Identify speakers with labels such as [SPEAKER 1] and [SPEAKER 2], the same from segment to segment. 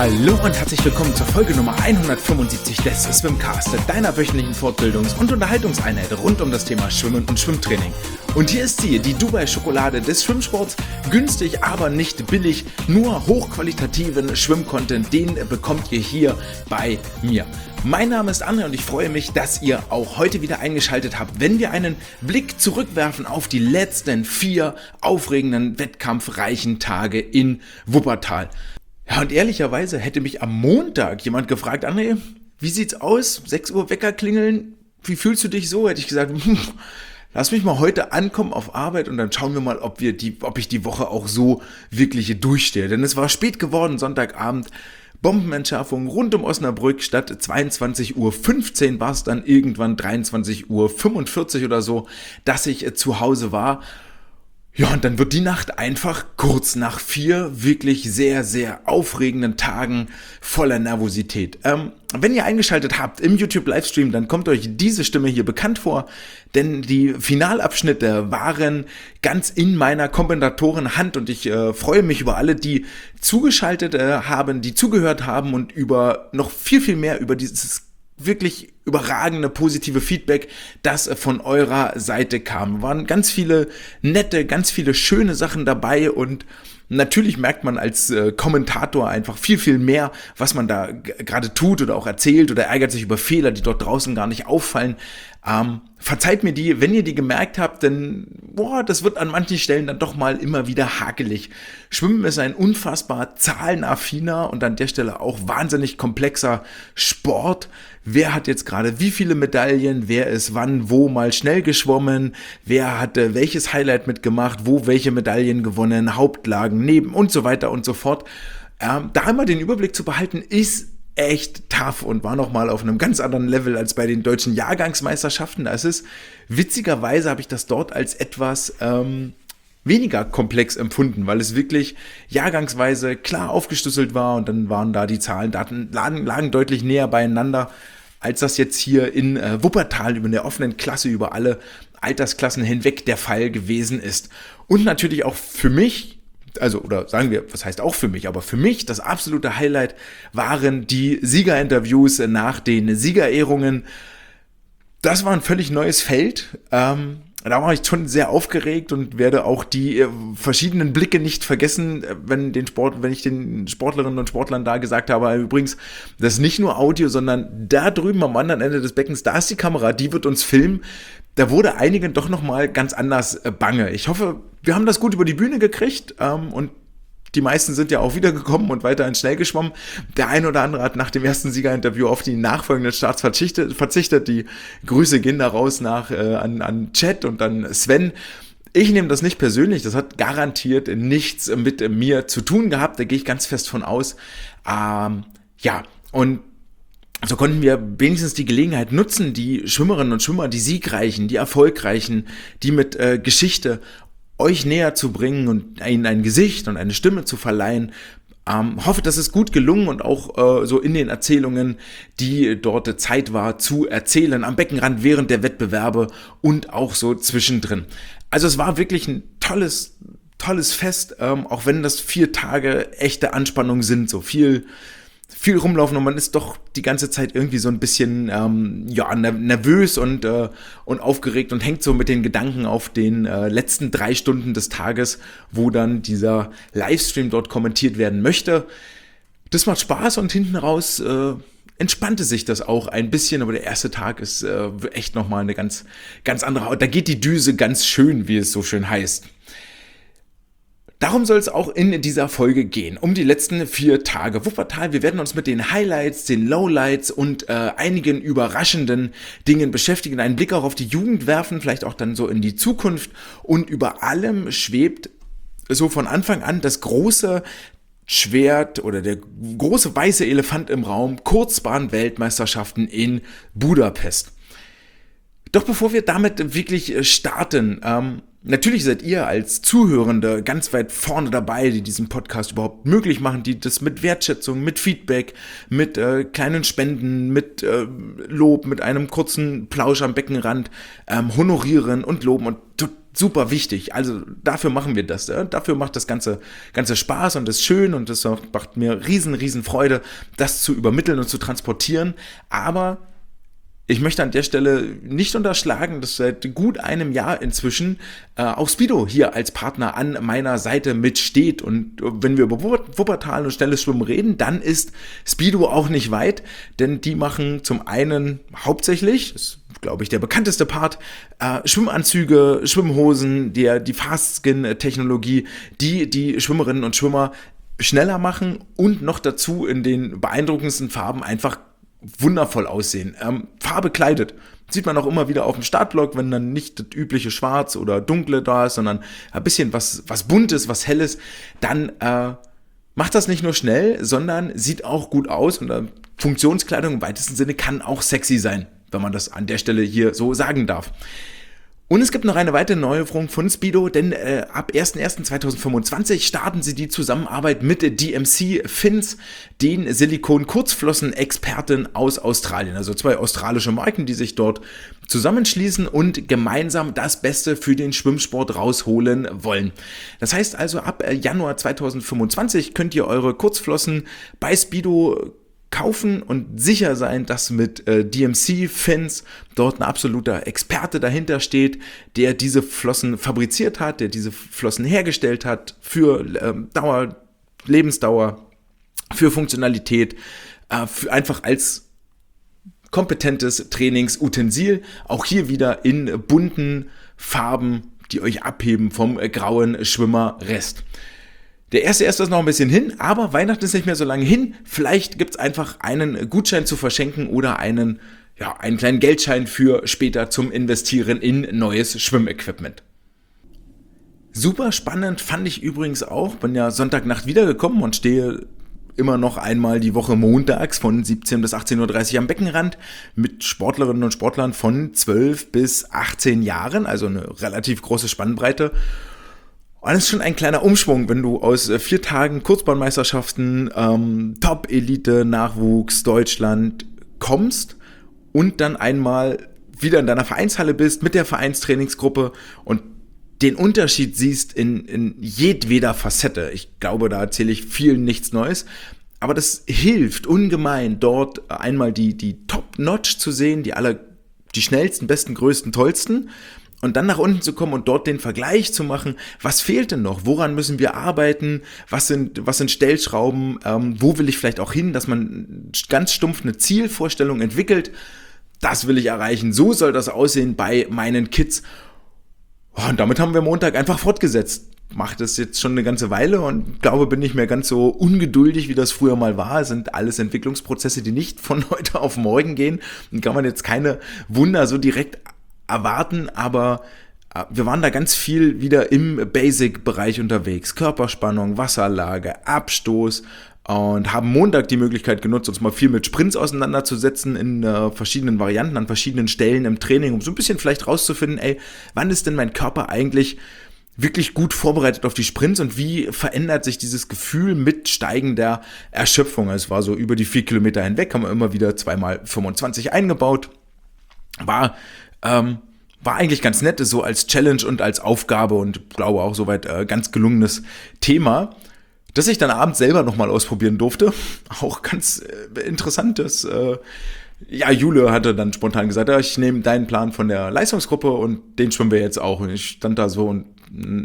[SPEAKER 1] Hallo und herzlich willkommen zur Folge Nummer 175 des Swimcast, deiner wöchentlichen Fortbildungs- und Unterhaltungseinheit rund um das Thema Schwimmen und Schwimmtraining. Und hier ist sie, die Dubai-Schokolade des Schwimmsports, günstig, aber nicht billig, nur hochqualitativen Schwimmcontent, den bekommt ihr hier bei mir. Mein Name ist André und ich freue mich, dass ihr auch heute wieder eingeschaltet habt, wenn wir einen Blick zurückwerfen auf die letzten 4 aufregenden, wettkampfreichen Tage in Wuppertal. Ja, und ehrlicherweise hätte mich am Montag jemand gefragt, André, wie sieht's aus? 6 Uhr Wecker klingeln, wie fühlst du dich so? Hätte ich gesagt, lass mich mal heute ankommen auf Arbeit und dann schauen wir mal, ob ich die Woche auch so wirklich durchstehe. Denn es war spät geworden, Sonntagabend, Bombenentschärfung rund um Osnabrück, statt 22:15 Uhr war es dann irgendwann 23:45 Uhr oder so, dass ich zu Hause war. Ja, und dann wird die Nacht einfach kurz nach 4 wirklich sehr, sehr aufregenden Tagen voller Nervosität. Wenn ihr eingeschaltet habt im YouTube-Livestream, dann kommt euch diese Stimme hier bekannt vor, denn die Finalabschnitte waren ganz in meiner Kommentatorenhand und ich freue mich über alle, die zugeschaltet haben, die zugehört haben und über noch viel, viel mehr über dieses wirklich überragende positive Feedback, das von eurer Seite kam. Waren ganz viele nette, ganz viele schöne Sachen dabei und natürlich merkt man als Kommentator einfach viel, viel mehr, was man da gerade tut oder auch erzählt oder ärgert sich über Fehler, die dort draußen gar nicht auffallen. Verzeiht mir die, wenn ihr die gemerkt habt, denn das wird an manchen Stellen dann doch mal immer wieder hakelig. Schwimmen ist ein unfassbar zahlenaffiner und an der Stelle auch wahnsinnig komplexer Sport. Wer hat jetzt gerade wie viele Medaillen, wer ist wann, wo mal schnell geschwommen, wer hat welches Highlight mitgemacht, wo welche Medaillen gewonnen, Hauptlagen, Neben und so weiter und so fort. Da einmal den Überblick zu behalten, ist echt tough und war nochmal auf einem ganz anderen Level als bei den deutschen Jahrgangsmeisterschaften. Witzigerweise habe ich das dort als etwas weniger komplex empfunden, weil es wirklich jahrgangsweise klar aufgeschlüsselt war und dann waren da die Zahlen, Daten lagen deutlich näher beieinander, als das jetzt hier in Wuppertal über der offenen Klasse über alle Altersklassen hinweg der Fall gewesen ist. Und natürlich auch für mich, oder sagen wir, was heißt auch für mich, aber für mich das absolute Highlight waren die Siegerinterviews nach den Siegerehrungen. Das war ein völlig neues Feld. Da war ich schon sehr aufgeregt und werde auch die verschiedenen Blicke nicht vergessen, wenn ich den Sportlerinnen und Sportlern da gesagt habe, übrigens, das ist nicht nur Audio, sondern da drüben am anderen Ende des Beckens, da ist die Kamera, die wird uns filmen. Da wurde einigen doch nochmal ganz anders bange. Ich hoffe, wir haben das gut über die Bühne gekriegt und die meisten sind ja auch wiedergekommen und weiterhin schnell geschwommen. Der ein oder andere hat nach dem ersten Siegerinterview auf die nachfolgenden Starts verzichtet. Die Grüße gehen da raus an Chat und an Sven. Ich nehme das nicht persönlich, das hat garantiert nichts mit mir zu tun gehabt, da gehe ich ganz fest von aus. Und so konnten wir wenigstens die Gelegenheit nutzen, die Schwimmerinnen und Schwimmer, die Siegreichen, die Erfolgreichen, die mit Geschichte euch näher zu bringen und ihnen ein Gesicht und eine Stimme zu verleihen. Hoffe, das ist gut gelungen und auch so in den Erzählungen, die dort Zeit war zu erzählen, am Beckenrand während der Wettbewerbe und auch so zwischendrin. Also es war wirklich ein tolles Fest, auch wenn das 4 Tage echte Anspannung sind, so viel rumlaufen und man ist doch die ganze Zeit irgendwie so ein bisschen nervös und aufgeregt und hängt so mit den Gedanken auf den letzten 3 Stunden des Tages, wo dann dieser Livestream dort kommentiert werden möchte. Das macht Spaß und hinten raus entspannte sich das auch ein bisschen, aber der erste Tag ist echt nochmal eine ganz, ganz andere, da geht die Düse ganz schön, wie es so schön heißt. Darum soll es auch in dieser Folge gehen, um die letzten 4 Tage Wuppertal. Wir werden uns mit den Highlights, den Lowlights und einigen überraschenden Dingen beschäftigen, einen Blick auch auf die Jugend werfen, vielleicht auch dann so in die Zukunft und über allem schwebt so von Anfang an das große Schwert oder der große weiße Elefant im Raum, Kurzbahn-Weltmeisterschaften in Budapest. Doch bevor wir damit wirklich starten, natürlich seid ihr als Zuhörende ganz weit vorne dabei, die diesen Podcast überhaupt möglich machen, die das mit Wertschätzung, mit Feedback, mit kleinen Spenden, mit Lob, mit einem kurzen Plausch am Beckenrand honorieren und loben und super wichtig. Also dafür machen wir das. Ja? Dafür macht das ganze Spaß und ist schön und es macht mir riesen Freude, das zu übermitteln und zu transportieren. Aber ich möchte an der Stelle nicht unterschlagen, dass seit gut einem Jahr inzwischen auch Speedo hier als Partner an meiner Seite mitsteht. Und wenn wir über Wuppertal und schnelles Schwimmen reden, dann ist Speedo auch nicht weit, denn die machen zum einen hauptsächlich, das ist, glaube ich, der bekannteste Part, Schwimmanzüge, Schwimmhosen, die Fast-Skin-Technologie, die Schwimmerinnen und Schwimmer schneller machen und noch dazu in den beeindruckendsten Farben einfach wundervoll aussehen. Farbe kleidet. Sieht man auch immer wieder auf dem Startblock, wenn dann nicht das übliche Schwarz oder Dunkle da ist, sondern ein bisschen was Buntes, was Helles, dann macht das nicht nur schnell, sondern sieht auch gut aus und Funktionskleidung im weitesten Sinne kann auch sexy sein, wenn man das an der Stelle hier so sagen darf. Und es gibt noch eine weitere Neuerung von Speedo, denn ab 01.01.2025 starten sie die Zusammenarbeit mit DMC Fins, den Silikon-Kurzflossen-Experten aus Australien. Also 2 australische Marken, die sich dort zusammenschließen und gemeinsam das Beste für den Schwimmsport rausholen wollen. Das heißt also, ab Januar 2025 könnt ihr eure Kurzflossen bei Speedo kaufen und sicher sein, dass mit DMC Fins dort ein absoluter Experte dahinter steht, der diese Flossen fabriziert hat, der diese Flossen hergestellt hat für Lebensdauer, für Funktionalität, für einfach als kompetentes Trainingsutensil, auch hier wieder in bunten Farben, die euch abheben vom grauen Schwimmerrest. Der erste ist noch ein bisschen hin, aber Weihnachten ist nicht mehr so lange hin. Vielleicht gibt es einfach einen Gutschein zu verschenken oder einen kleinen Geldschein für später zum Investieren in neues Schwimmequipment. Super spannend fand ich übrigens auch, bin ja Sonntagnacht wiedergekommen und stehe immer noch einmal die Woche montags von 17 bis 18.30 Uhr am Beckenrand mit Sportlerinnen und Sportlern von 12 bis 18 Jahren, also eine relativ große Spannbreite. Und das ist schon ein kleiner Umschwung, wenn du aus 4 Tagen Kurzbahnmeisterschaften, Top-Elite, Nachwuchs, Deutschland kommst und dann einmal wieder in deiner Vereinshalle bist mit der Vereinstrainingsgruppe und den Unterschied siehst in jedweder Facette. Ich glaube, da erzähle ich vielen nichts Neues. Aber das hilft ungemein, dort einmal die Top-Notch zu sehen, die schnellsten, besten, größten, tollsten. Und dann nach unten zu kommen und dort den Vergleich zu machen, was fehlt denn noch, woran müssen wir arbeiten, was sind Stellschrauben, wo will ich vielleicht auch hin, dass man ganz stumpf eine Zielvorstellung entwickelt, das will ich erreichen, so soll das aussehen bei meinen Kids. Und damit haben wir Montag einfach fortgesetzt. Mache das jetzt schon eine ganze Weile und glaube, bin nicht mehr ganz so ungeduldig, wie das früher mal war. Es sind alles Entwicklungsprozesse, die nicht von heute auf morgen gehen und kann man jetzt keine Wunder so direkt erwarten, aber wir waren da ganz viel wieder im Basic-Bereich unterwegs. Körperspannung, Wasserlage, Abstoß und haben Montag die Möglichkeit genutzt, uns mal viel mit Sprints auseinanderzusetzen in verschiedenen Varianten, an verschiedenen Stellen im Training, um so ein bisschen vielleicht rauszufinden, wann ist denn mein Körper eigentlich wirklich gut vorbereitet auf die Sprints und wie verändert sich dieses Gefühl mit steigender Erschöpfung. Es war so über die 4 Kilometer hinweg, haben wir immer wieder 2x25 eingebaut. War eigentlich ganz nett, so als Challenge und als Aufgabe und glaube auch soweit ganz gelungenes Thema, das ich dann abends selber nochmal ausprobieren durfte. Auch ganz interessantes. Jule hatte dann spontan gesagt, ich nehme deinen Plan von der Leistungsgruppe und den schwimmen wir jetzt auch. Und ich stand da so und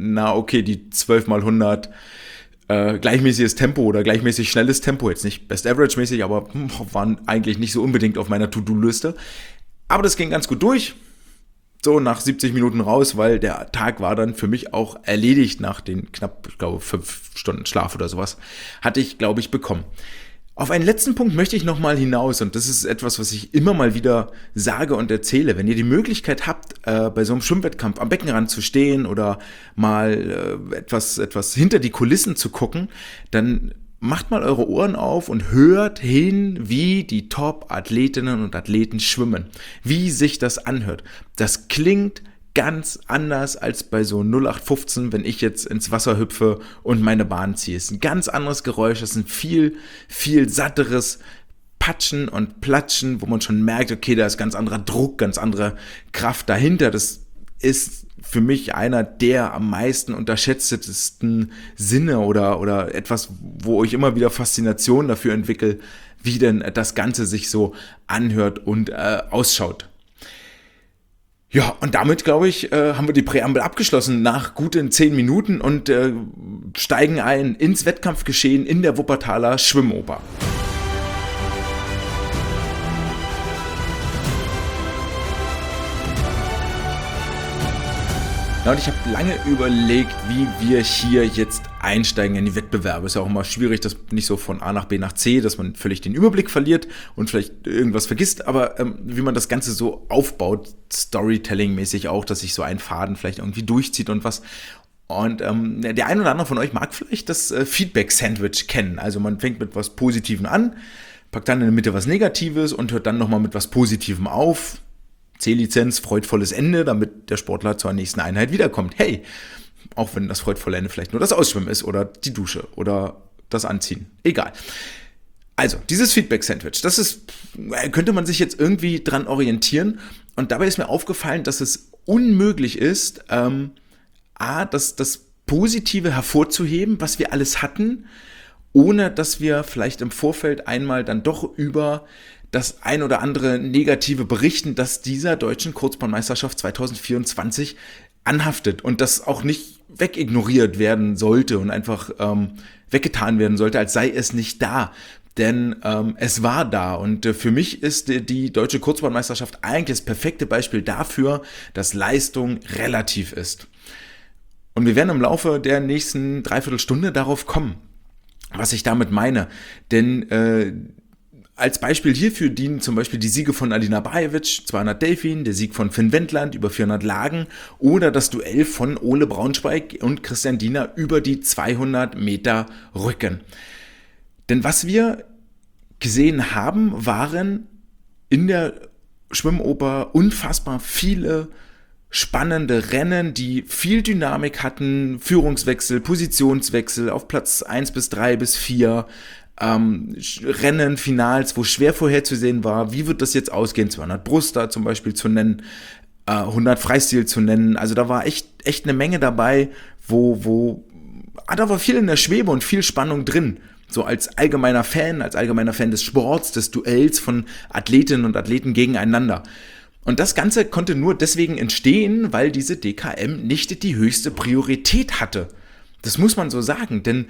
[SPEAKER 1] die 12x100 gleichmäßiges Tempo oder gleichmäßig schnelles Tempo, jetzt nicht Best Average mäßig, aber waren eigentlich nicht so unbedingt auf meiner To-Do-Liste. Aber das ging ganz gut durch. So nach 70 Minuten raus, weil der Tag war dann für mich auch erledigt nach den knapp, ich glaube, 5 Stunden Schlaf oder sowas, hatte ich, glaube ich, bekommen. Auf einen letzten Punkt möchte ich nochmal hinaus und das ist etwas, was ich immer mal wieder sage und erzähle. Wenn ihr die Möglichkeit habt, bei so einem Schwimmwettkampf am Beckenrand zu stehen oder mal etwas hinter die Kulissen zu gucken, dann macht mal eure Ohren auf und hört hin, wie die Top-Athletinnen und Athleten schwimmen. Wie sich das anhört. Das klingt ganz anders als bei so 0815, wenn ich jetzt ins Wasser hüpfe und meine Bahn ziehe. Es ist ein ganz anderes Geräusch, es ist ein viel, viel satteres Patschen und Platschen, wo man schon merkt, okay, da ist ganz anderer Druck, ganz andere Kraft dahinter. Das ist für mich einer der am meisten unterschätztesten Sinne oder etwas, wo ich immer wieder Faszination dafür entwickle, wie denn das Ganze sich so anhört und ausschaut. Ja, und damit, glaube ich, haben wir die Präambel abgeschlossen nach guten 10 Minuten und steigen ein ins Wettkampfgeschehen in der Wuppertaler Schwimmoper. Ja, und ich habe lange überlegt, wie wir hier jetzt einsteigen in die Wettbewerbe. Ist ja auch immer schwierig, das nicht so von A nach B nach C, dass man völlig den Überblick verliert und vielleicht irgendwas vergisst, aber wie man das Ganze so aufbaut, Storytelling-mäßig auch, dass sich so ein Faden vielleicht irgendwie durchzieht und was. Und der ein oder andere von euch mag vielleicht das Feedback-Sandwich kennen. Also man fängt mit was Positivem an, packt dann in der Mitte was Negatives und hört dann nochmal mit was Positivem auf. C-Lizenz, freudvolles Ende, damit der Sportler zur nächsten Einheit wiederkommt. Hey, auch wenn das freudvolle Ende vielleicht nur das Ausschwimmen ist oder die Dusche oder das Anziehen. Egal. Also, dieses Feedback-Sandwich, könnte man sich jetzt irgendwie dran orientieren. Und dabei ist mir aufgefallen, dass es unmöglich ist, das Positive hervorzuheben, was wir alles hatten, ohne dass wir vielleicht im Vorfeld einmal dann doch über das ein oder andere Negative berichten, dass dieser deutschen Kurzbahnmeisterschaft 2024 anhaftet und das auch nicht wegignoriert werden sollte und einfach weggetan werden sollte, als sei es nicht da. Denn es war da und für mich ist die deutsche Kurzbahnmeisterschaft eigentlich das perfekte Beispiel dafür, dass Leistung relativ ist. Und wir werden im Laufe der nächsten Dreiviertelstunde darauf kommen, was ich damit meine. Denn als Beispiel hierfür dienen zum Beispiel die Siege von Alina Bajevic, 200 Delfin, der Sieg von Finn Wendland über 400 Lagen oder das Duell von Ole Braunschweig und Christian Diener über die 200 Meter Rücken. Denn was wir gesehen haben, waren in der Schwimmoper unfassbar viele spannende Rennen, die viel Dynamik hatten, Führungswechsel, Positionswechsel auf Platz 1 bis 3 bis 4, Rennen, Finals, wo schwer vorherzusehen war, wie wird das jetzt ausgehen, 200 Brust da zum Beispiel zu nennen, 100 Freistil zu nennen, also da war echt eine Menge dabei, da war viel in der Schwebe und viel Spannung drin, so als allgemeiner Fan des Sports, des Duells von Athletinnen und Athleten gegeneinander. Und das Ganze konnte nur deswegen entstehen, weil diese DKM nicht die höchste Priorität hatte. Das muss man so sagen, denn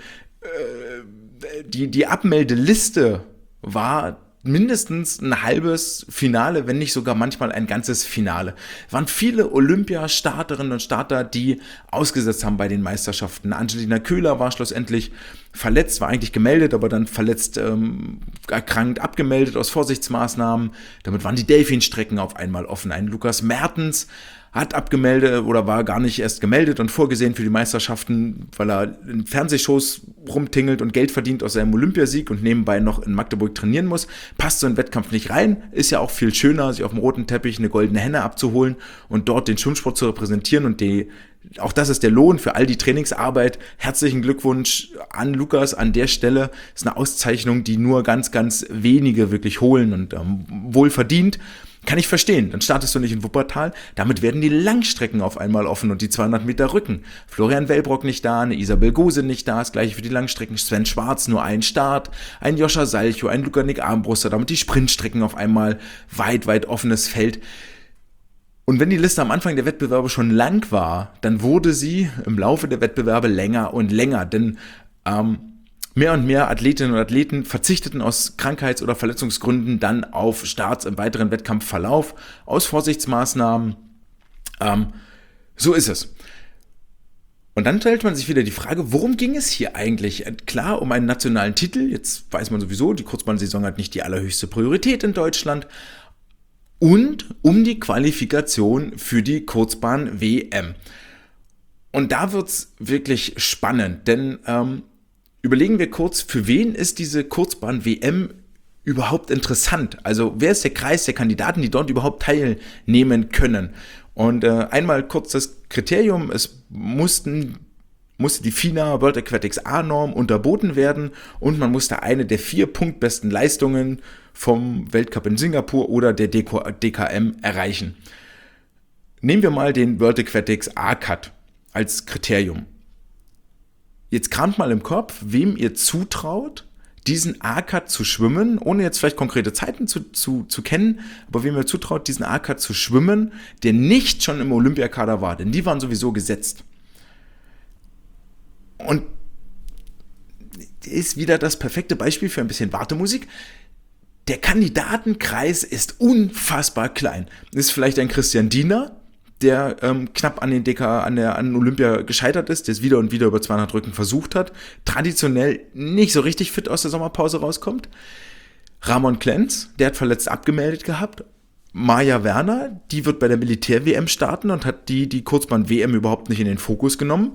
[SPEAKER 1] die Abmeldeliste war mindestens ein halbes Finale, wenn nicht sogar manchmal ein ganzes Finale. Es waren viele Olympiastarterinnen und Starter, die ausgesetzt haben bei den Meisterschaften. Angelina Köhler war schlussendlich verletzt, war eigentlich gemeldet, aber dann verletzt, erkrankt, abgemeldet aus Vorsichtsmaßnahmen. Damit waren die Delfinstrecken auf einmal offen. Ein Lukas Mertens hat abgemeldet oder war gar nicht erst gemeldet und vorgesehen für die Meisterschaften, weil er in Fernsehshows rumtingelt und Geld verdient aus seinem Olympiasieg und nebenbei noch in Magdeburg trainieren muss. Passt so ein Wettkampf nicht rein, ist ja auch viel schöner, sich auf dem roten Teppich eine goldene Henne abzuholen und dort den Schwimmsport zu repräsentieren und auch das ist der Lohn für all die Trainingsarbeit. Herzlichen Glückwunsch an Lukas an der Stelle. Ist eine Auszeichnung, die nur ganz, ganz wenige wirklich holen und wohl verdient. Kann ich verstehen, dann startest du nicht in Wuppertal, damit werden die Langstrecken auf einmal offen und die 200 Meter Rücken. Florian Wellbrock nicht da, eine Isabel Gose nicht da, das gleiche für die Langstrecken, Sven Schwarz nur ein Start, ein Joscha Salchow, ein Luka-Nick Armbruster, damit die Sprintstrecken auf einmal weit, weit offenes Feld. Und wenn die Liste am Anfang der Wettbewerbe schon lang war, dann wurde sie im Laufe der Wettbewerbe länger und länger, denn mehr und mehr Athletinnen und Athleten verzichteten aus Krankheits- oder Verletzungsgründen dann auf Starts im weiteren Wettkampfverlauf, aus Vorsichtsmaßnahmen. So ist es. Und dann stellt man sich wieder die Frage, worum ging es hier eigentlich? Klar, um einen nationalen Titel, jetzt weiß man sowieso, die Kurzbahnsaison hat nicht die allerhöchste Priorität in Deutschland, und um die Qualifikation für die Kurzbahn-WM. Und da wird's wirklich spannend, denn überlegen wir kurz, für wen ist diese Kurzbahn-WM überhaupt interessant? Also wer ist der Kreis der Kandidaten, die dort überhaupt teilnehmen können? Und einmal kurz das Kriterium, es musste die FINA World Aquatics A-Norm unterboten werden und man musste eine der 4 punktbesten Leistungen vom Weltcup in Singapur oder der DKM erreichen. Nehmen wir mal den World Aquatics A-Cut als Kriterium. Jetzt kramt mal im Kopf, wem ihr zutraut, diesen A-Cut zu schwimmen, ohne jetzt vielleicht konkrete Zeiten zu kennen, aber wem ihr zutraut, diesen A-Cut zu schwimmen, der nicht schon im Olympiakader war, denn die waren sowieso gesetzt. Und ist wieder das perfekte Beispiel für ein bisschen Wartemusik. Der Kandidatenkreis ist unfassbar klein. Ist vielleicht ein Christian Diener, der knapp an Olympia gescheitert ist, der es wieder und wieder über 200 Rücken versucht hat, traditionell nicht so richtig fit aus der Sommerpause rauskommt. Ramon Klenz, der hat verletzt abgemeldet gehabt. Maja Werner, die wird bei der Militär-WM starten und hat die Kurzbahn-WM überhaupt nicht in den Fokus genommen.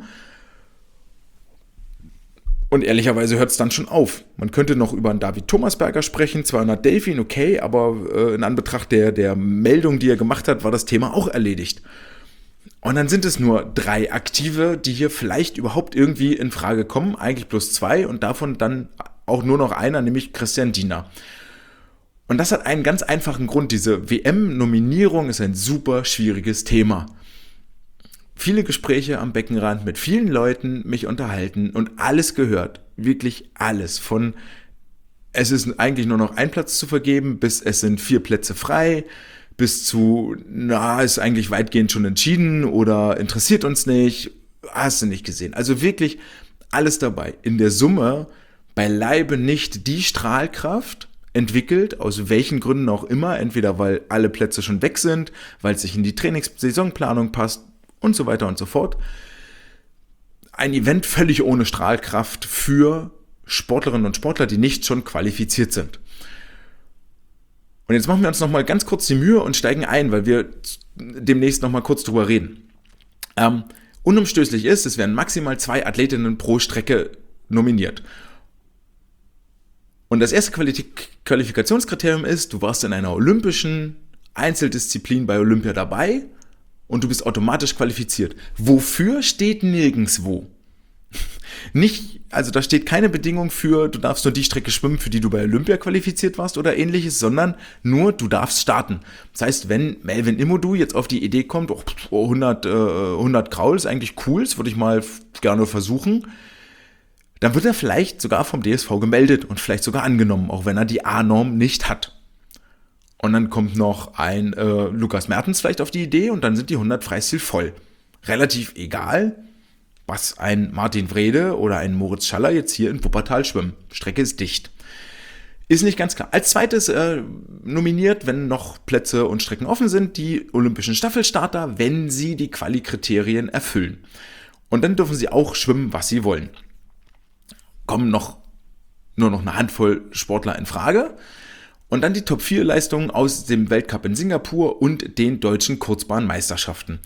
[SPEAKER 1] Und ehrlicherweise hört es dann schon auf. Man könnte noch über einen David Thomasberger sprechen, 200 Delfin, okay, aber in Anbetracht der Meldung, die er gemacht hat, war das Thema auch erledigt. Und dann sind es nur 3 Aktive, die hier vielleicht überhaupt irgendwie in Frage kommen, eigentlich plus 2 und davon dann auch nur noch einer, nämlich Christian Diener. Und das hat einen ganz einfachen Grund. Diese WM-Nominierung ist ein super schwieriges Thema. Viele Gespräche am Beckenrand mit vielen Leuten, mich unterhalten und alles gehört, wirklich alles, von es ist eigentlich nur noch ein Platz zu vergeben, bis es sind 4 Plätze frei, bis zu, ist eigentlich weitgehend schon entschieden oder interessiert uns nicht, hast du nicht gesehen. Also wirklich alles dabei. In der Summe beileibe nicht die Strahlkraft entwickelt, aus welchen Gründen auch immer, entweder weil alle Plätze schon weg sind, weil es sich in die Trainingssaisonplanung passt, und so weiter und so fort. Ein Event völlig ohne Strahlkraft für Sportlerinnen und Sportler, die nicht schon qualifiziert sind. Und jetzt machen wir uns nochmal ganz kurz die Mühe und steigen ein, weil wir demnächst nochmal kurz drüber reden. Unumstößlich ist, es werden maximal 2 Athletinnen pro Strecke nominiert. Und das erste Qualifikationskriterium ist, du warst in einer olympischen Einzeldisziplin bei Olympia dabei, und du bist automatisch qualifiziert. Wofür steht nirgendwo? Nicht, also da steht keine Bedingung für, du darfst nur die Strecke schwimmen, für die du bei Olympia qualifiziert warst oder ähnliches, sondern nur, du darfst starten. Das heißt, wenn Melvin Imodu jetzt auf die Idee kommt, 100 Kraul ist eigentlich cool, das würde ich mal gerne versuchen, dann wird er vielleicht sogar vom DSV gemeldet und vielleicht sogar angenommen, auch wenn er die A-Norm nicht hat. Und dann kommt noch ein Lukas Mertens vielleicht auf die Idee und dann sind die 100 Freistil voll. Relativ egal, was ein Martin Wrede oder ein Moritz Schaller jetzt hier in Wuppertal schwimmen. Strecke ist dicht. Ist nicht ganz klar. Als zweites nominiert, wenn noch Plätze und Strecken offen sind, die olympischen Staffelstarter, wenn sie die Quali-Kriterien erfüllen. Und dann dürfen sie auch schwimmen, was sie wollen. Kommen nur noch eine Handvoll Sportler in Frage. Und dann die Top-4-Leistungen aus dem Weltcup in Singapur und den deutschen Kurzbahnmeisterschaften.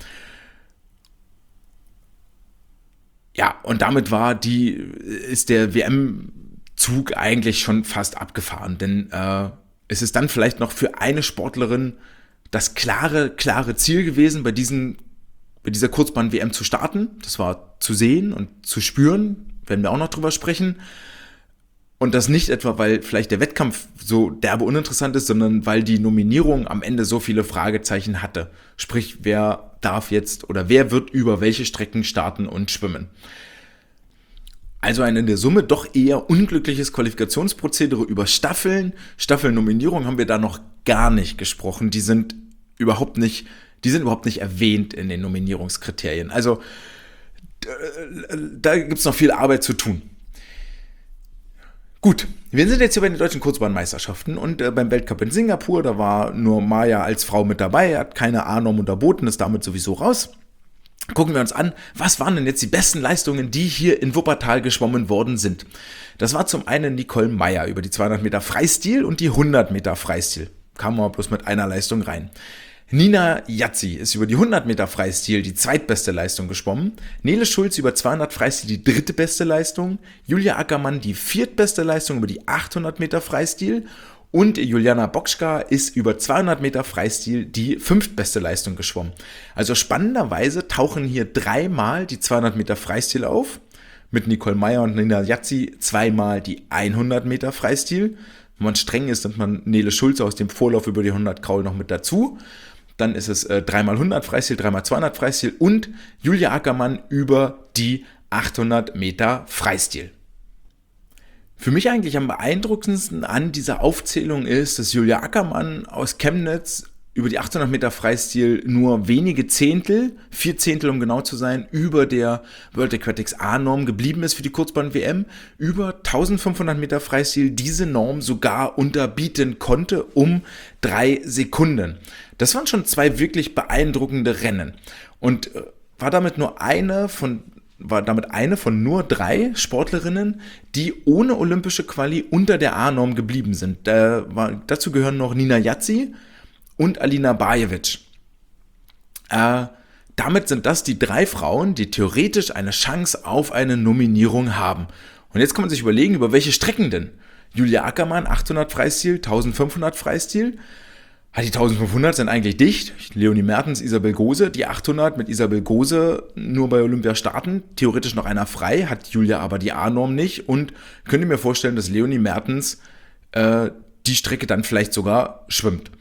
[SPEAKER 1] Ja, und damit ist der WM-Zug eigentlich schon fast abgefahren, denn es ist dann vielleicht noch für eine Sportlerin das klare Ziel gewesen, bei dieser Kurzbahn-WM zu starten. Das war zu sehen und zu spüren, werden wir auch noch drüber sprechen. Und das nicht etwa, weil vielleicht der Wettkampf so derbe uninteressant ist, sondern weil die Nominierung am Ende so viele Fragezeichen hatte. Sprich, wer darf jetzt oder wer wird über welche Strecken starten und schwimmen. Also ein in der Summe doch eher unglückliches Qualifikationsprozedere über Staffeln. Staffelnominierung haben wir da noch gar nicht gesprochen. Die sind überhaupt nicht erwähnt in den Nominierungskriterien. Also da gibt es noch viel Arbeit zu tun. Gut, wir sind jetzt hier bei den deutschen Kurzbahnmeisterschaften und beim Weltcup in Singapur, da war nur Maja als Frau mit dabei, hat keine A-Norm unterboten, ist damit sowieso raus. Gucken wir uns an, was waren denn jetzt die besten Leistungen, die hier in Wuppertal geschwommen worden sind. Das war zum einen Nicole Meyer über die 200 Meter Freistil und die 100 Meter Freistil. Kam aber bloß mit einer Leistung rein. Nina Yazzi ist über die 100 Meter Freistil die zweitbeste Leistung geschwommen. Nele Schulz über 200 Freistil die dritte beste Leistung. Julia Ackermann die viertbeste Leistung über die 800 Meter Freistil. Und Juliana Bokschka ist über 200 Meter Freistil die fünftbeste Leistung geschwommen. Also spannenderweise tauchen hier 3-mal die 200 Meter Freistil auf. Mit Nicole Meyer und Nina Yazzi 2-mal die 100 Meter Freistil. Wenn man streng ist, nimmt man Nele Schulze aus dem Vorlauf über die 100 Kraul noch mit dazu. dann ist es 3x100 Freistil, 3x200 Freistil und Julia Ackermann über die 800 Meter Freistil. Für mich eigentlich am beeindruckendsten an dieser Aufzählung ist, dass Julia Ackermann aus Chemnitz über die 800 Meter Freistil nur wenige Zehntel, 4 Zehntel um genau zu sein, über der World Aquatics A-Norm geblieben ist für die Kurzbahn-WM, über 1500 Meter Freistil diese Norm sogar unterbieten konnte um 3 Sekunden. Das waren schon 2 wirklich beeindruckende Rennen und war damit eine von nur 3 Sportlerinnen, die ohne olympische Quali unter der A-Norm geblieben sind. Dazu gehören noch Nina Yazzi und Alina Bajevic. Damit sind das die 3 Frauen, die theoretisch eine Chance auf eine Nominierung haben. Und jetzt kann man sich überlegen, über welche Strecken denn? Julia Ackermann, 800 Freistil, 1500 Freistil. Die 1500 sind eigentlich dicht. Leonie Mertens, Isabel Gose. Die 800 mit Isabel Gose nur bei Olympia starten. Theoretisch noch einer frei, hat Julia aber die A-Norm nicht. Und könnte mir vorstellen, dass Leonie Mertens die Strecke dann vielleicht sogar schwimmt.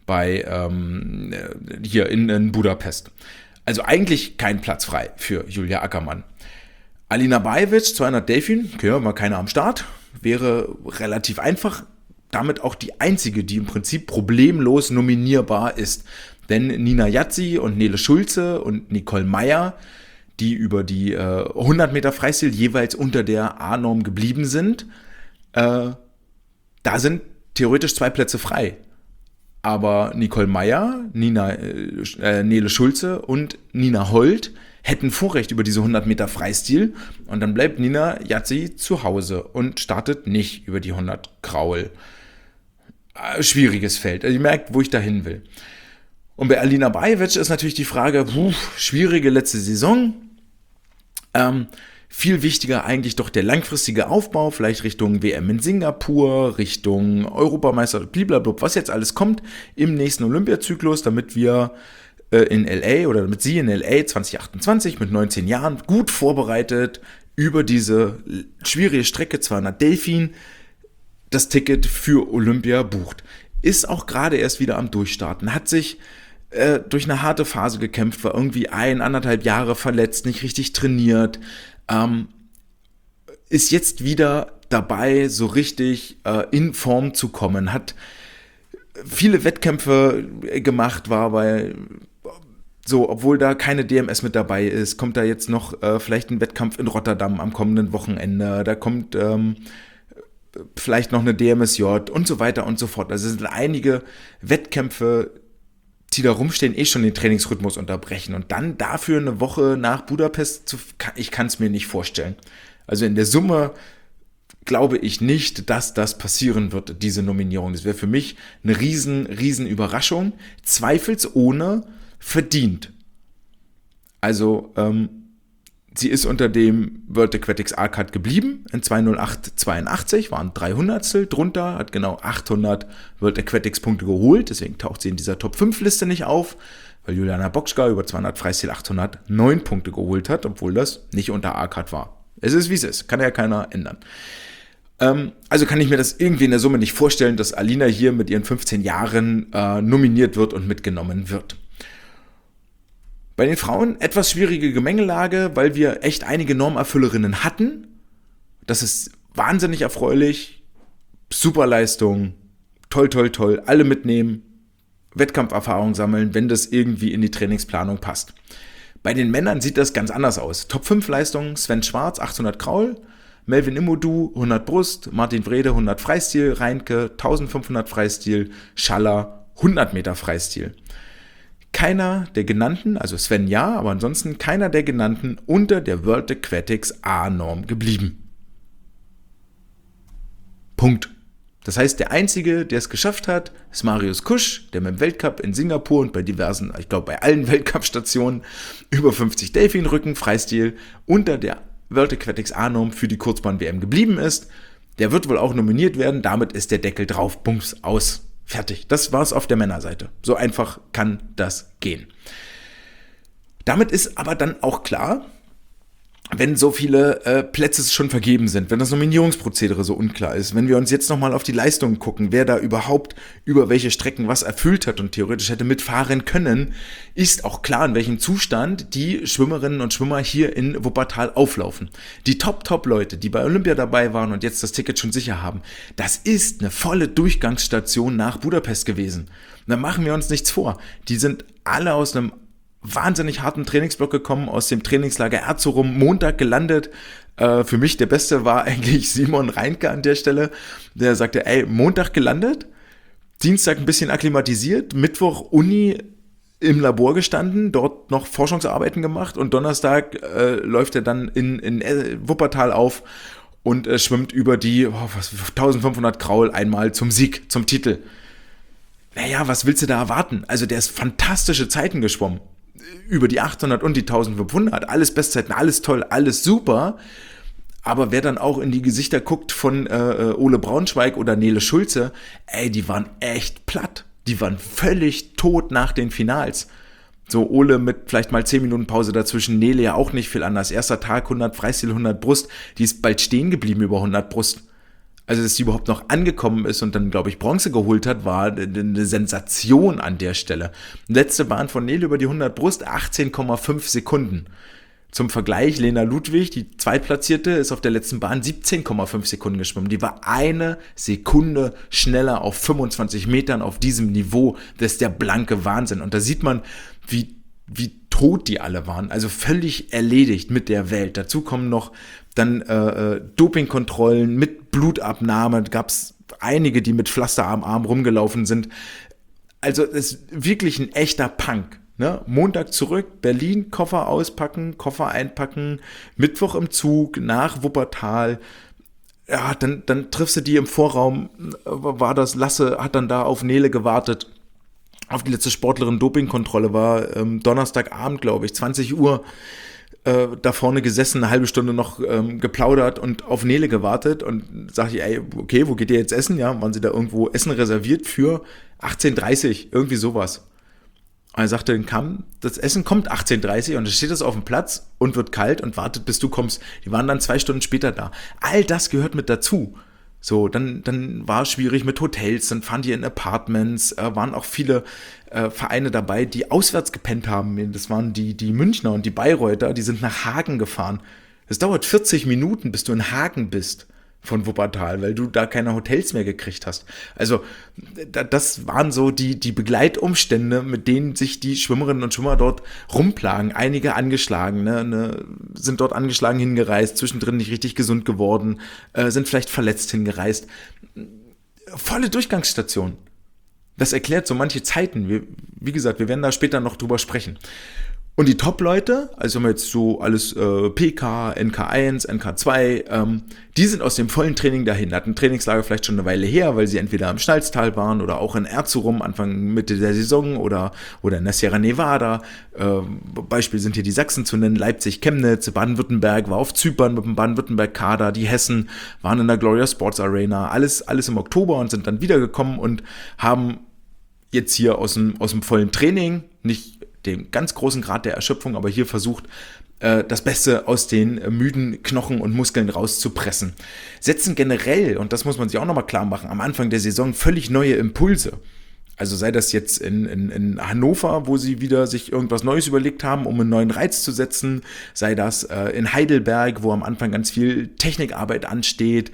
[SPEAKER 1] Hier in Budapest. Also eigentlich kein Platz frei für Julia Ackermann. Alina Bajevic, 200 Delfin, okay, war keiner am Start, wäre relativ einfach, damit auch die einzige, die im Prinzip problemlos nominierbar ist. Denn Nina Yazzi und Nele Schulze und Nicole Meyer, die über die 100 Meter Freistil jeweils unter der A-Norm geblieben sind, da sind theoretisch 2 Plätze frei. Aber Nicole Meyer, Nele Schulze und Nina Holt hätten Vorrecht über diese 100 Meter Freistil und dann bleibt Nina Yazzi zu Hause und startet nicht über die 100 Kraul. Schwieriges Feld. Also ihr merkt, wo ich dahin will. Und bei Alina Bajevic ist natürlich die Frage, schwierige letzte Saison. Viel wichtiger eigentlich doch der langfristige Aufbau, vielleicht Richtung WM in Singapur, Richtung Europameister, blablabla, was jetzt alles kommt im nächsten Olympiazyklus, damit wir damit sie in LA 2028 mit 19 Jahren gut vorbereitet über diese schwierige Strecke 200 Delfin das Ticket für Olympia bucht. Ist auch gerade erst wieder am Durchstarten, hat sich durch eine harte Phase gekämpft, war irgendwie 1,5 Jahre verletzt, nicht richtig trainiert, ist jetzt wieder dabei, so richtig in Form zu kommen, hat viele Wettkämpfe gemacht, obwohl da keine DMS mit dabei ist, kommt da jetzt noch vielleicht ein Wettkampf in Rotterdam am kommenden Wochenende, da kommt vielleicht noch eine DMSJ und so weiter und so fort. Also es sind einige Wettkämpfe, die da rumstehen, schon den Trainingsrhythmus unterbrechen und dann dafür eine Woche nach Budapest, ich kann es mir nicht vorstellen. Also in der Summe glaube ich nicht, dass das passieren wird, diese Nominierung. Das wäre für mich eine riesen Überraschung, zweifelsohne verdient. Also sie ist unter dem World Aquatics A-Card geblieben, in 2:08,82, waren 300stel drunter, hat genau 800 World Aquatics Punkte geholt, deswegen taucht sie in dieser Top-5-Liste nicht auf, weil Juliana Bokschka über 200 Freistil 809 Punkte geholt hat, obwohl das nicht unter A-Card war. Es ist, wie es ist, kann ja keiner ändern. Also kann ich mir das irgendwie in der Summe nicht vorstellen, dass Alina hier mit ihren 15 Jahren nominiert wird und mitgenommen wird. Bei den Frauen etwas schwierige Gemengelage, weil wir echt einige Normerfüllerinnen hatten. Das ist wahnsinnig erfreulich. Super Leistung. Toll. Alle mitnehmen. Wettkampferfahrung sammeln, wenn das irgendwie in die Trainingsplanung passt. Bei den Männern sieht das ganz anders aus. Top 5 Leistungen: Sven Schwarz, 800 Kraul. Melvin Immodu, 100 Brust. Martin Wrede, 100 Freistil. Reinke, 1500 Freistil. Schaller, 100 Meter Freistil. Keiner der genannten, also Sven ja, aber ansonsten keiner der genannten unter der World Aquatics A-Norm geblieben. Punkt. Das heißt, der Einzige, der es geschafft hat, ist Marius Kusch, der mit dem Weltcup in Singapur und bei diversen, ich glaube bei allen Weltcup-Stationen, über 50 Delfin-Rücken, Freistil, unter der World Aquatics A-Norm für die Kurzbahn-WM geblieben ist. Der wird wohl auch nominiert werden, damit ist der Deckel drauf, Bums, aus. Fertig. Das war's auf der Männerseite. So einfach kann das gehen. Damit ist aber dann auch klar, wenn so viele Plätze schon vergeben sind, wenn das Nominierungsprozedere so unklar ist, wenn wir uns jetzt nochmal auf die Leistungen gucken, wer da überhaupt über welche Strecken was erfüllt hat und theoretisch hätte mitfahren können, ist auch klar, in welchem Zustand die Schwimmerinnen und Schwimmer hier in Wuppertal auflaufen. Die Top-Leute, die bei Olympia dabei waren und jetzt das Ticket schon sicher haben, das ist eine volle Durchgangsstation nach Budapest gewesen. Und da machen wir uns nichts vor. Die sind alle aus einem wahnsinnig harten Trainingsblock gekommen, aus dem Trainingslager Erzurum, Montag gelandet. Für mich der Beste war eigentlich Simon Reinke an der Stelle, der sagte, Montag gelandet, Dienstag ein bisschen akklimatisiert, Mittwoch Uni im Labor gestanden, dort noch Forschungsarbeiten gemacht und Donnerstag läuft er dann in Wuppertal auf und schwimmt über die 1500 Kraul einmal zum Sieg, zum Titel. Naja, was willst du da erwarten? Also der ist fantastische Zeiten geschwommen. Über die 800 und die 1500, alles Bestzeiten, alles toll, alles super. Aber wer dann auch in die Gesichter guckt von Ole Braunschweig oder Nele Schulze, die waren echt platt. Die waren völlig tot nach den Finals. So Ole mit vielleicht mal 10 Minuten Pause dazwischen, Nele ja auch nicht viel anders. Erster Tag 100 Freistil, 100 Brust, die ist bald stehen geblieben über 100 Brust. Also, dass sie überhaupt noch angekommen ist und dann, glaube ich, Bronze geholt hat, war eine Sensation an der Stelle. Letzte Bahn von Nele über die 100 Brust, 18,5 Sekunden. Zum Vergleich, Lena Ludwig, die Zweitplatzierte, ist auf der letzten Bahn 17,5 Sekunden geschwommen. Die war eine Sekunde schneller auf 25 Metern auf diesem Niveau. Das ist der blanke Wahnsinn. Und da sieht man, wie tot die alle waren. Also völlig erledigt mit der Welt. Dazu kommen noch dann Dopingkontrollen mit Blutabnahme. Gab es einige, die mit Pflaster am Arm rumgelaufen sind. Also es ist wirklich ein echter Punk. Ne? Montag zurück, Berlin, Koffer auspacken, Koffer einpacken, Mittwoch im Zug nach Wuppertal. Ja, dann triffst du die im Vorraum. Lasse hat dann da auf Nele gewartet. Auf die letzte Sportlerin-Dopingkontrolle war Donnerstagabend, glaube ich, 20 Uhr. Da vorne gesessen, eine halbe Stunde noch geplaudert und auf Nele gewartet und sag ich, okay, wo geht ihr jetzt essen? Ja, waren sie da irgendwo Essen reserviert für 18:30, irgendwie sowas. Und er sagte, das Essen kommt 18:30 und dann steht es auf dem Platz und wird kalt und wartet, bis du kommst. Die waren dann 2 Stunden später da. All das gehört mit dazu. So, dann war es schwierig mit Hotels, dann fahren die in Apartments, waren auch viele Vereine dabei, die auswärts gepennt haben. Das waren die Münchner und die Bayreuther, die sind nach Hagen gefahren. Es dauert 40 Minuten, bis du in Hagen bist von Wuppertal, weil du da keine Hotels mehr gekriegt hast. Also das waren so die Begleitumstände, mit denen sich die Schwimmerinnen und Schwimmer dort rumplagen. Einige angeschlagen, sind dort angeschlagen hingereist, zwischendrin nicht richtig gesund geworden, sind vielleicht verletzt hingereist. Volle Durchgangsstation. Das erklärt so manche Zeiten. Wie gesagt, wir werden da später noch drüber sprechen. Und die Top-Leute, also haben wir jetzt so alles PK, NK1, NK2, die sind aus dem vollen Training dahin. Hatten ein Trainingslager vielleicht schon eine Weile her, weil sie entweder im Schnalztal waren oder auch in Erzurum Anfang, Mitte der Saison oder in der Sierra Nevada. Beispiel sind hier die Sachsen zu nennen, Leipzig, Chemnitz, Baden-Württemberg, war auf Zypern mit dem Baden-Württemberg-Kader, die Hessen waren in der Gloria Sports Arena, alles im Oktober und sind dann wiedergekommen und haben jetzt hier aus dem vollen Training, nicht dem ganz großen Grad der Erschöpfung, aber hier versucht, das Beste aus den müden Knochen und Muskeln rauszupressen. Setzen generell, und das muss man sich auch nochmal klar machen, am Anfang der Saison völlig neue Impulse. Also sei das jetzt in Hannover, wo sie wieder sich irgendwas Neues überlegt haben, um einen neuen Reiz zu setzen, sei das in Heidelberg, wo am Anfang ganz viel Technikarbeit ansteht,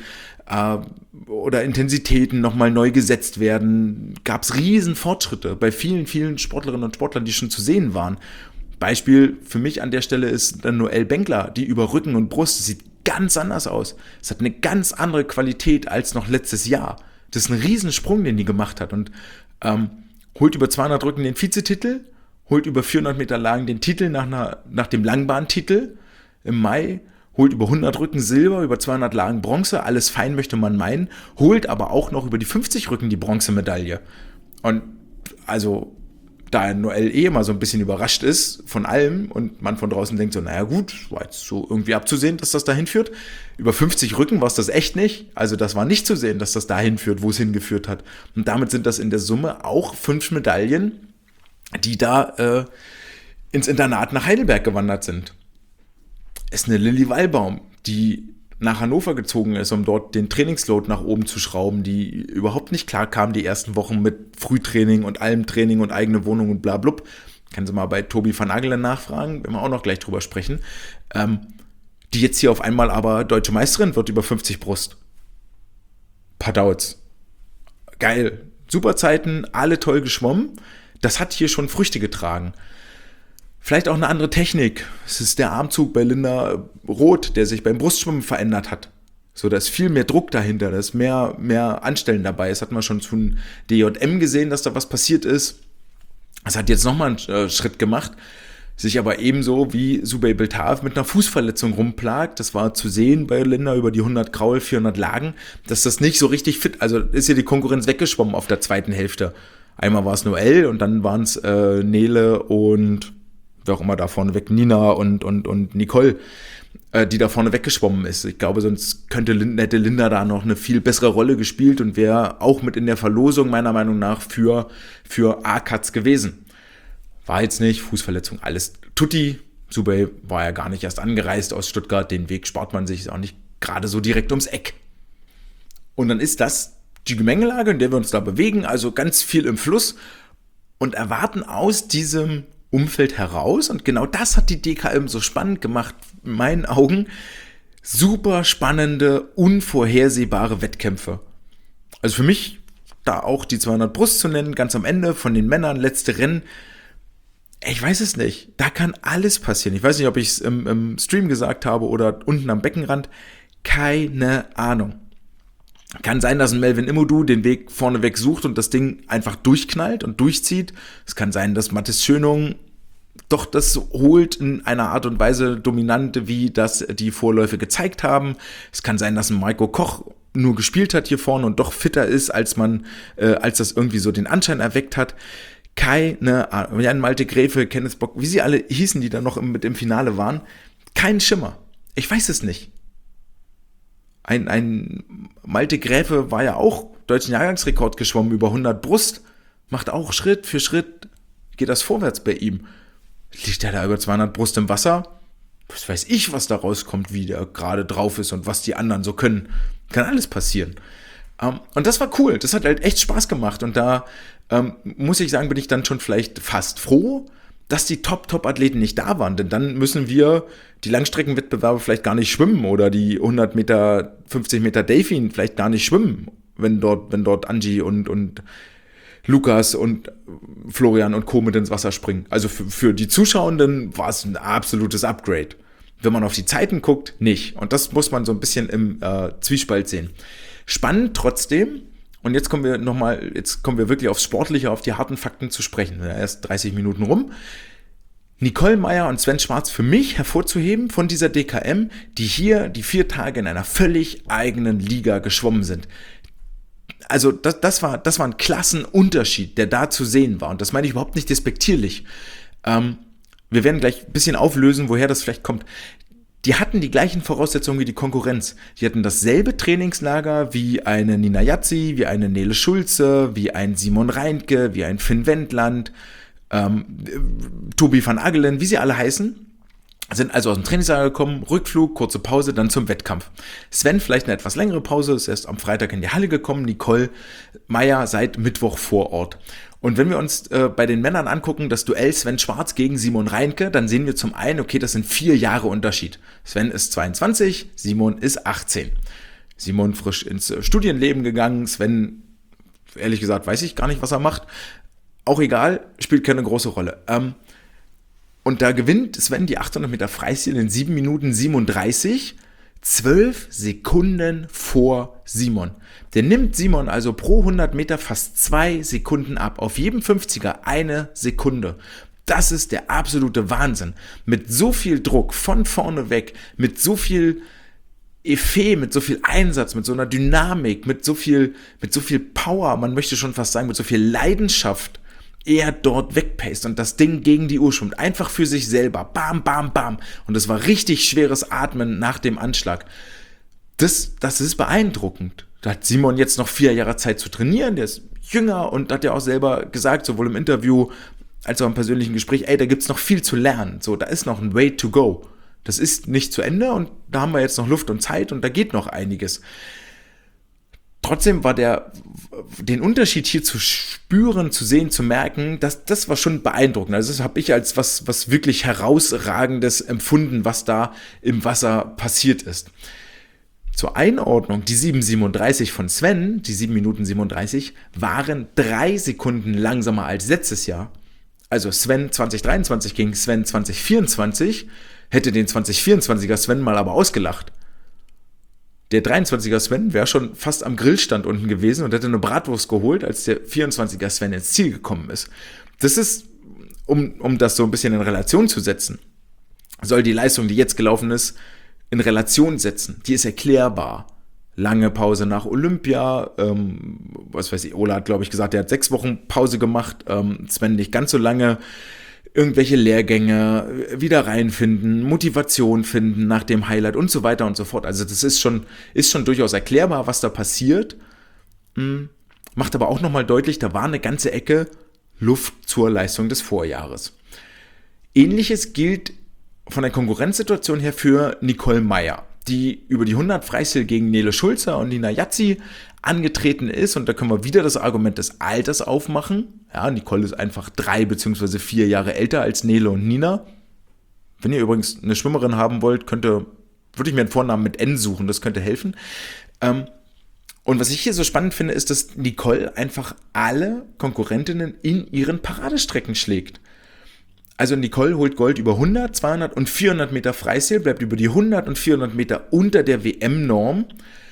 [SPEAKER 1] oder Intensitäten nochmal neu gesetzt werden, gab es riesen Fortschritte bei vielen, vielen Sportlerinnen und Sportlern, die schon zu sehen waren. Beispiel für mich an der Stelle ist dann Noelle Benkler, die über Rücken und Brust, das sieht ganz anders aus. Es hat eine ganz andere Qualität als noch letztes Jahr. Das ist ein Riesensprung, den die gemacht hat und holt über 200 Rücken den Vizetitel, holt über 400 Meter Lagen den Titel nach dem Langbahntitel im Mai, holt über 100 Rücken Silber, über 200 Lagen Bronze, alles fein möchte man meinen, holt aber auch noch über die 50 Rücken die Bronzemedaille. Und also, da Noelle immer so ein bisschen überrascht ist von allem und man von draußen denkt so, naja gut, war jetzt so irgendwie abzusehen, dass das dahin führt. Über 50 Rücken war es das echt nicht. Also das war nicht zu sehen, dass das dahin führt, wo es hingeführt hat. Und damit sind das in der Summe auch 5 Medaillen, die da ins Internat nach Heidelberg gewandert sind. ist eine Lilly Wallbaum, die nach Hannover gezogen ist, um dort den Trainingsload nach oben zu schrauben, die überhaupt nicht klar kam die ersten Wochen mit Frühtraining und allem Training und eigene Wohnung und bla blub. Können Sie mal bei Tobi van Agelen nachfragen, werden wir auch noch gleich drüber sprechen. Die jetzt hier auf einmal aber deutsche Meisterin wird über 50 Brust. Padauts. Geil. Super Zeiten, alle toll geschwommen. Das hat hier schon Früchte getragen. Vielleicht auch eine andere Technik. Es ist der Armzug bei Linda Roth, der sich beim Brustschwimmen verändert hat. So, da ist viel mehr Druck dahinter, da ist mehr Anstellen dabei. Das hat man schon von DJM gesehen, dass da was passiert ist. Das hat jetzt nochmal einen Schritt gemacht, sich aber ebenso wie Subay Beltav mit einer Fußverletzung rumplagt. Das war zu sehen bei Linda über die 100 Kraul, 400 Lagen, dass das nicht so richtig fit, also ist hier die Konkurrenz weggeschwommen auf der zweiten Hälfte. Einmal war es Noelle und dann waren es Nele und wer auch immer da vorne weg, Nina und Nicole, die da vorne weggeschwommen ist. Ich glaube, sonst hätte Linda da noch eine viel bessere Rolle gespielt und wäre auch mit in der Verlosung meiner Meinung nach für A-Cuts gewesen. War jetzt nicht, Fußverletzung, alles tutti. Subay war ja gar nicht erst angereist aus Stuttgart, den Weg spart man sich, ist auch nicht gerade so direkt ums Eck. Und dann ist das die Gemengelage, in der wir uns da bewegen, also ganz viel im Fluss und erwarten aus diesem Umfeld heraus, und genau das hat die DKM so spannend gemacht, in meinen Augen, super spannende, unvorhersehbare Wettkämpfe. Also für mich, da auch die 200 Brust zu nennen, ganz am Ende von den Männern, letzte Rennen, ich weiß es nicht, da kann alles passieren. Ich weiß nicht, ob ich es im Stream gesagt habe oder unten am Beckenrand, keine Ahnung. Kann sein, dass ein Melvin Imodu den Weg vorneweg sucht und das Ding einfach durchknallt und durchzieht. Es kann sein, dass Mathis Schönung doch das holt in einer Art und Weise dominante, wie das die Vorläufe gezeigt haben. Es kann sein, dass ein Maiko Koch nur gespielt hat hier vorne und doch fitter ist, als das irgendwie so den Anschein erweckt hat. Keine Ahnung. Jan Malte Gräfe, Kenneth Bock, wie sie alle hießen, die da noch mit im Finale waren. Kein Schimmer. Ich weiß es nicht. Ein Malte Gräfe war ja auch deutschen Jahrgangsrekord geschwommen, über 100 Brust. Macht auch Schritt für Schritt, geht das vorwärts bei ihm. Liegt er da über 200 Brust im Wasser? Was weiß ich, was da rauskommt, wie der gerade drauf ist und was die anderen so können. Kann alles passieren. Und das war cool. Das hat halt echt Spaß gemacht. Und da muss ich sagen, bin ich dann schon vielleicht fast froh, dass die Top-Athleten nicht da waren. Denn dann müssen wir die Langstreckenwettbewerbe vielleicht gar nicht schwimmen oder die 100 Meter, 50 Meter Delfin vielleicht gar nicht schwimmen, wenn dort Angie und Lukas und Florian und Co. mit ins Wasser springen. Also für die Zuschauenden war es ein absolutes Upgrade. Wenn man auf die Zeiten guckt, nicht. Und das muss man so ein bisschen im Zwiespalt sehen. Spannend trotzdem, und jetzt kommen wir wirklich aufs Sportliche, auf die harten Fakten zu sprechen. Erst 30 Minuten rum. Nicole Meyer und Sven Schwarz für mich hervorzuheben von dieser DKM, die hier die 4 Tage in einer völlig eigenen Liga geschwommen sind. Also das war ein Klassenunterschied, der da zu sehen war. Und das meine ich überhaupt nicht despektierlich. Wir werden gleich ein bisschen auflösen, woher das vielleicht kommt. Die hatten die gleichen Voraussetzungen wie die Konkurrenz. Die hatten dasselbe Trainingslager wie eine Nina Jazzi, wie eine Nele Schulze, wie ein Simon Reintke, wie ein Finn Wendland, Tobi van Agelen, wie sie alle heißen. Sind also aus dem Trainingslager gekommen, Rückflug, kurze Pause, dann zum Wettkampf. Sven vielleicht eine etwas längere Pause, ist erst am Freitag in die Halle gekommen, Nicole Meyer seit Mittwoch vor Ort. Und wenn wir uns bei den Männern angucken, das Duell Sven Schwarz gegen Simon Reintke, dann sehen wir zum einen, okay, das sind 4 Jahre Unterschied. Sven ist 22, Simon ist 18. Simon frisch ins Studienleben gegangen, Sven, ehrlich gesagt, weiß ich gar nicht, was er macht. Auch egal, spielt keine große Rolle. Und da gewinnt Sven die 800 Meter Freistil in 7 Minuten 37, 12 Sekunden vor Simon. Der nimmt Simon also pro 100 Meter fast 2 Sekunden ab. Auf jedem 50er 1 Sekunde. Das ist der absolute Wahnsinn. Mit so viel Druck von vorne weg, mit so viel Effet, mit so viel Einsatz, mit so einer Dynamik, mit so viel Power, man möchte schon fast sagen, mit so viel Leidenschaft, er dort wegpaced und das Ding gegen die Uhr schwimmt. Einfach für sich selber. Bam, bam, bam. Und es war richtig schweres Atmen nach dem Anschlag. Das ist beeindruckend. Da hat Simon jetzt noch 4 Jahre Zeit zu trainieren. Der ist jünger und hat ja auch selber gesagt, sowohl im Interview als auch im persönlichen Gespräch, da gibt's noch viel zu lernen. So, da ist noch ein way to go. Das ist nicht zu Ende und da haben wir jetzt noch Luft und Zeit und da geht noch einiges. Trotzdem war den Unterschied hier zu spüren, zu sehen, zu merken, das war schon beeindruckend. Also das habe ich als was wirklich Herausragendes empfunden, was da im Wasser passiert ist. Zur Einordnung, die 7,37 von Sven, die 7 Minuten 37, waren 3 Sekunden langsamer als letztes Jahr. Also Sven 2023 gegen Sven 2024 hätte den 2024er Sven mal aber ausgelacht. Der 23er Sven wäre schon fast am Grillstand unten gewesen und hätte eine Bratwurst geholt, als der 24er Sven ins Ziel gekommen ist. Das ist, um das so ein bisschen in Relation zu setzen, soll die Leistung, die jetzt gelaufen ist, in Relation setzen. Die ist erklärbar. Lange Pause nach Olympia, was weiß ich, Ola hat, glaube ich, gesagt, er hat 6 Wochen Pause gemacht, Sven nicht ganz so lange, irgendwelche Lehrgänge, wieder reinfinden, Motivation finden nach dem Highlight und so weiter und so fort. Also das ist schon durchaus erklärbar, was da passiert, macht aber auch nochmal deutlich, da war eine ganze Ecke Luft zur Leistung des Vorjahres. Ähnliches gilt von der Konkurrenzsituation her für Nicole Meyer, die über die 100 Freistil gegen Nele Schulze und Nina Yazzi angetreten ist. Und da können wir wieder das Argument des Alters aufmachen. Ja, Nicole ist einfach 3 bzw. 4 Jahre älter als Nele und Nina. Wenn ihr übrigens eine Schwimmerin haben wollt, würde ich mir einen Vornamen mit N suchen, das könnte helfen. Und was ich hier so spannend finde, ist, dass Nicole einfach alle Konkurrentinnen in ihren Paradestrecken schlägt. Also Nicole holt Gold über 100, 200 und 400 Meter Freistil, bleibt über die 100 und 400 Meter unter der WM-Norm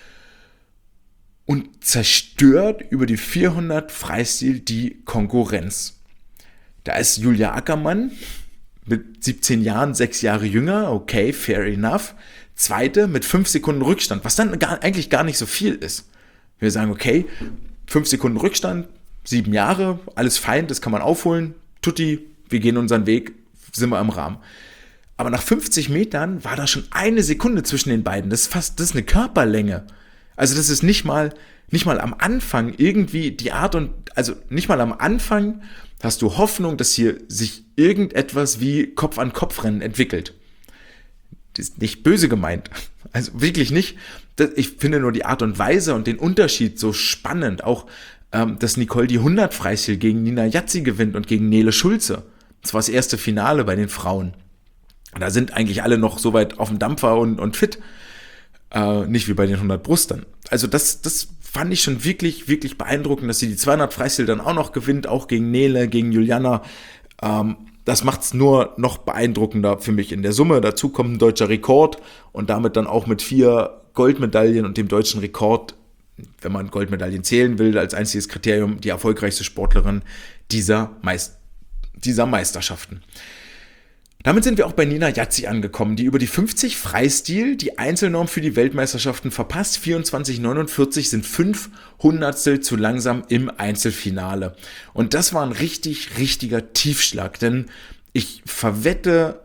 [SPEAKER 1] und zerstört über die 400 Freistil die Konkurrenz. Da ist Julia Ackermann mit 17 Jahren, 6 Jahre jünger, okay, fair enough. Zweite mit 5 Sekunden Rückstand, was dann eigentlich gar nicht so viel ist. Wir sagen, okay, 5 Sekunden Rückstand, 7 Jahre, alles fein, das kann man aufholen, tutti, wir gehen unseren Weg, sind wir im Rahmen. Aber nach 50 Metern war da schon 1 Sekunde zwischen den beiden. Das ist eine Körperlänge. Also das ist nicht mal am Anfang irgendwie nicht mal am Anfang hast du Hoffnung, dass hier sich irgendetwas wie Kopf-an-Kopf-Rennen entwickelt. Das ist nicht böse gemeint. Also wirklich nicht. Ich finde nur die Art und Weise und den Unterschied so spannend. Auch, dass Nicole die 100 Freistil gegen Nina Yazzi gewinnt und gegen Nele Schulze. Das war das erste Finale bei den Frauen. Da sind eigentlich alle noch so weit auf dem Dampfer und fit. Nicht wie bei den 100 Brustern. Also das fand ich schon wirklich, wirklich beeindruckend, dass sie die 200 Freistil dann auch noch gewinnt, auch gegen Nele, gegen Juliana. Das macht es nur noch beeindruckender für mich in der Summe. Dazu kommt ein deutscher Rekord und damit dann auch mit 4 Goldmedaillen und dem deutschen Rekord, wenn man Goldmedaillen zählen will, als einziges Kriterium die erfolgreichste Sportlerin dieser Meisterschaften. Damit sind wir auch bei Nina Yazzi angekommen, die über die 50 Freistil die Einzelnorm für die Weltmeisterschaften verpasst. 24,49 sind 5 Hundertstel zu langsam im Einzelfinale. Und das war ein richtiger Tiefschlag, denn ich verwette,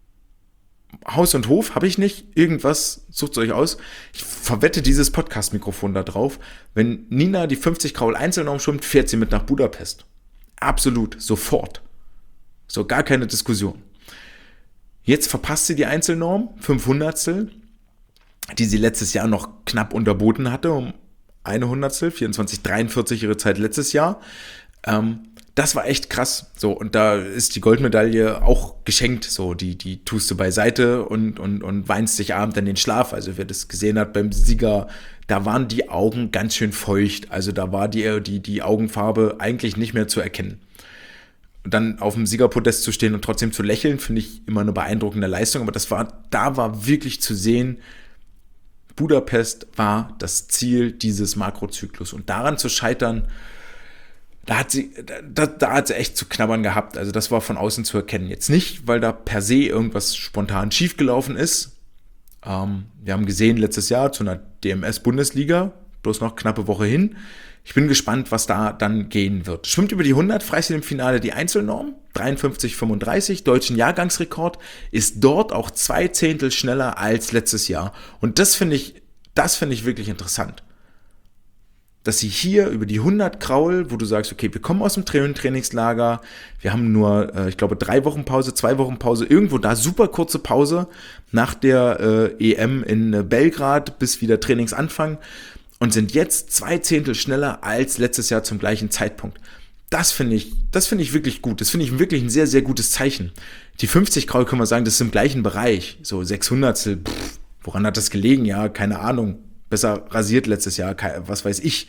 [SPEAKER 1] Haus und Hof habe ich nicht, irgendwas, sucht es euch aus. Ich verwette dieses Podcast-Mikrofon da drauf. Wenn Nina die 50 Kraul Einzelnorm schwimmt, fährt sie mit nach Budapest. Absolut, sofort. So, gar keine Diskussion. Jetzt verpasst sie die Einzelnorm, 5 Hundertstel, die sie letztes Jahr noch knapp unterboten hatte, um 1 Hundertstel, 24,43 ihre Zeit letztes Jahr. Das war echt krass. So, und da ist die Goldmedaille auch geschenkt. So, die tust du beiseite und weinst dich abend in den Schlaf. Also wer das gesehen hat beim Sieger, da waren die Augen ganz schön feucht. Also da war die Augenfarbe eigentlich nicht mehr zu erkennen. Dann auf dem Siegerpodest zu stehen und trotzdem zu lächeln, finde ich immer eine beeindruckende Leistung. Aber da war wirklich zu sehen, Budapest war das Ziel dieses Makrozyklus. Und daran zu scheitern, da hat sie echt zu knabbern gehabt. Also das war von außen zu erkennen. Jetzt nicht, weil da per se irgendwas spontan schiefgelaufen ist. Wir haben gesehen letztes Jahr zu einer DMS-Bundesliga, bloß noch knappe Woche hin. Ich bin gespannt, was da dann gehen wird. Schwimmt über die 100 Freistil im Finale die Einzelnorm, 53,35, deutschen Jahrgangsrekord, ist dort auch 2 Zehntel schneller als letztes Jahr. Und das finde ich wirklich interessant. dass sie hier über die 100 Kraul, wo du sagst, okay, wir kommen aus dem Trainingslager, wir haben nur, ich glaube, 3 Wochen Pause, 2 Wochen Pause, irgendwo da super kurze Pause nach der EM in Belgrad bis wieder Trainingsanfang und sind jetzt 2 Zehntel schneller als letztes Jahr zum gleichen Zeitpunkt. Das finde ich wirklich gut. Das finde ich wirklich ein sehr, sehr gutes Zeichen. Die 50 Kraul können wir sagen, das ist im gleichen Bereich. So 600, woran hat das gelegen? Ja, keine Ahnung. Besser rasiert letztes Jahr, was weiß ich.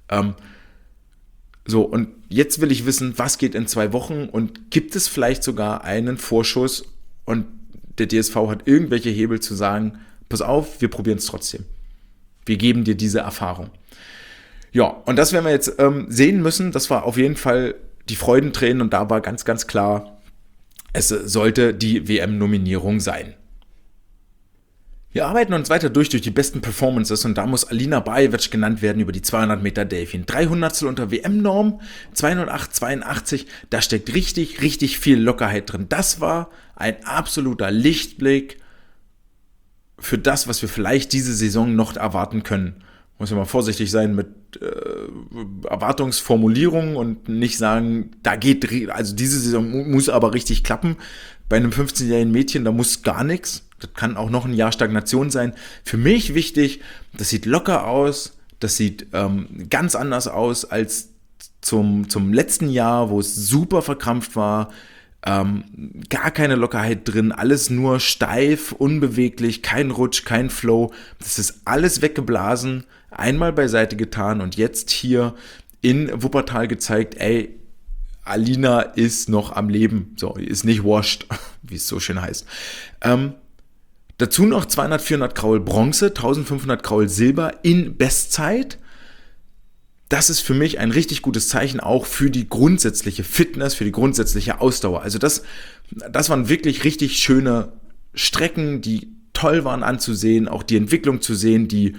[SPEAKER 1] So, und jetzt will ich wissen, was geht in 2 Wochen und gibt es vielleicht sogar einen Vorschuss und der DSV hat irgendwelche Hebel zu sagen, pass auf, wir probieren es trotzdem. Wir geben dir diese Erfahrung. Ja, und das werden wir jetzt sehen müssen. Das war auf jeden Fall die Freudentränen und da war ganz, ganz klar, es sollte die WM-Nominierung sein. Wir arbeiten uns weiter durch die besten Performances und da muss Alina Bajevic genannt werden über die 200 Meter Delfin. 300 unter WM-Norm, 208,82, da steckt richtig, richtig viel Lockerheit drin. Das war ein absoluter Lichtblick für das, was wir vielleicht diese Saison noch erwarten können. Muss ja mal vorsichtig sein mit Erwartungsformulierungen und nicht sagen, also diese Saison muss aber richtig klappen. Bei einem 15-jährigen Mädchen, da muss gar nichts. Das kann auch noch ein Jahr Stagnation sein. Für mich wichtig, das sieht locker aus, das sieht ganz anders aus als zum letzten Jahr, wo es super verkrampft war, gar keine Lockerheit drin, alles nur steif, unbeweglich, kein Rutsch, kein Flow. Das ist alles weggeblasen, einmal beiseite getan und jetzt hier in Wuppertal gezeigt, ey, Alina ist noch am Leben, so, ist nicht washed, wie es so schön heißt. Dazu noch 200, 400 Kraul Bronze, 1500 Kraul Silber in Bestzeit. Das ist für mich ein richtig gutes Zeichen auch für die grundsätzliche Fitness, für die grundsätzliche Ausdauer. Also das waren wirklich richtig schöne Strecken, die toll waren anzusehen, auch die Entwicklung zu sehen, die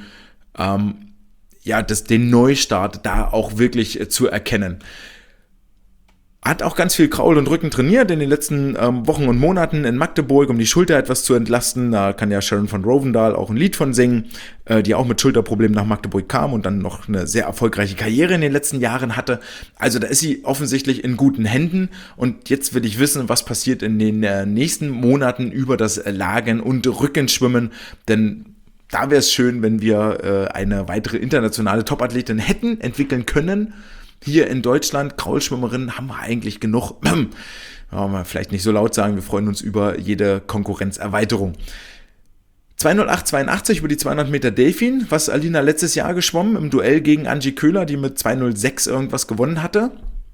[SPEAKER 1] den Neustart da auch wirklich zu erkennen. Hat auch ganz viel Kraul und Rücken trainiert in den letzten Wochen und Monaten in Magdeburg, um die Schulter etwas zu entlasten. Da kann ja Sharon von Rovendahl auch ein Lied von singen, die auch mit Schulterproblemen nach Magdeburg kam und dann noch eine sehr erfolgreiche Karriere in den letzten Jahren hatte. Also da ist sie offensichtlich in guten Händen und jetzt will ich wissen, was passiert in den nächsten Monaten über das Lagen- und Rückenschwimmen, denn da wäre es schön, wenn wir eine weitere internationale Topathletin hätten entwickeln können. Hier in Deutschland, Kraulschwimmerinnen haben wir eigentlich genug. Ja, vielleicht nicht so laut sagen, wir freuen uns über jede Konkurrenzerweiterung. 208,82 über die 200 Meter Delfin, was Alina letztes Jahr geschwommen im Duell gegen Angie Köhler, die mit 206 irgendwas gewonnen hatte.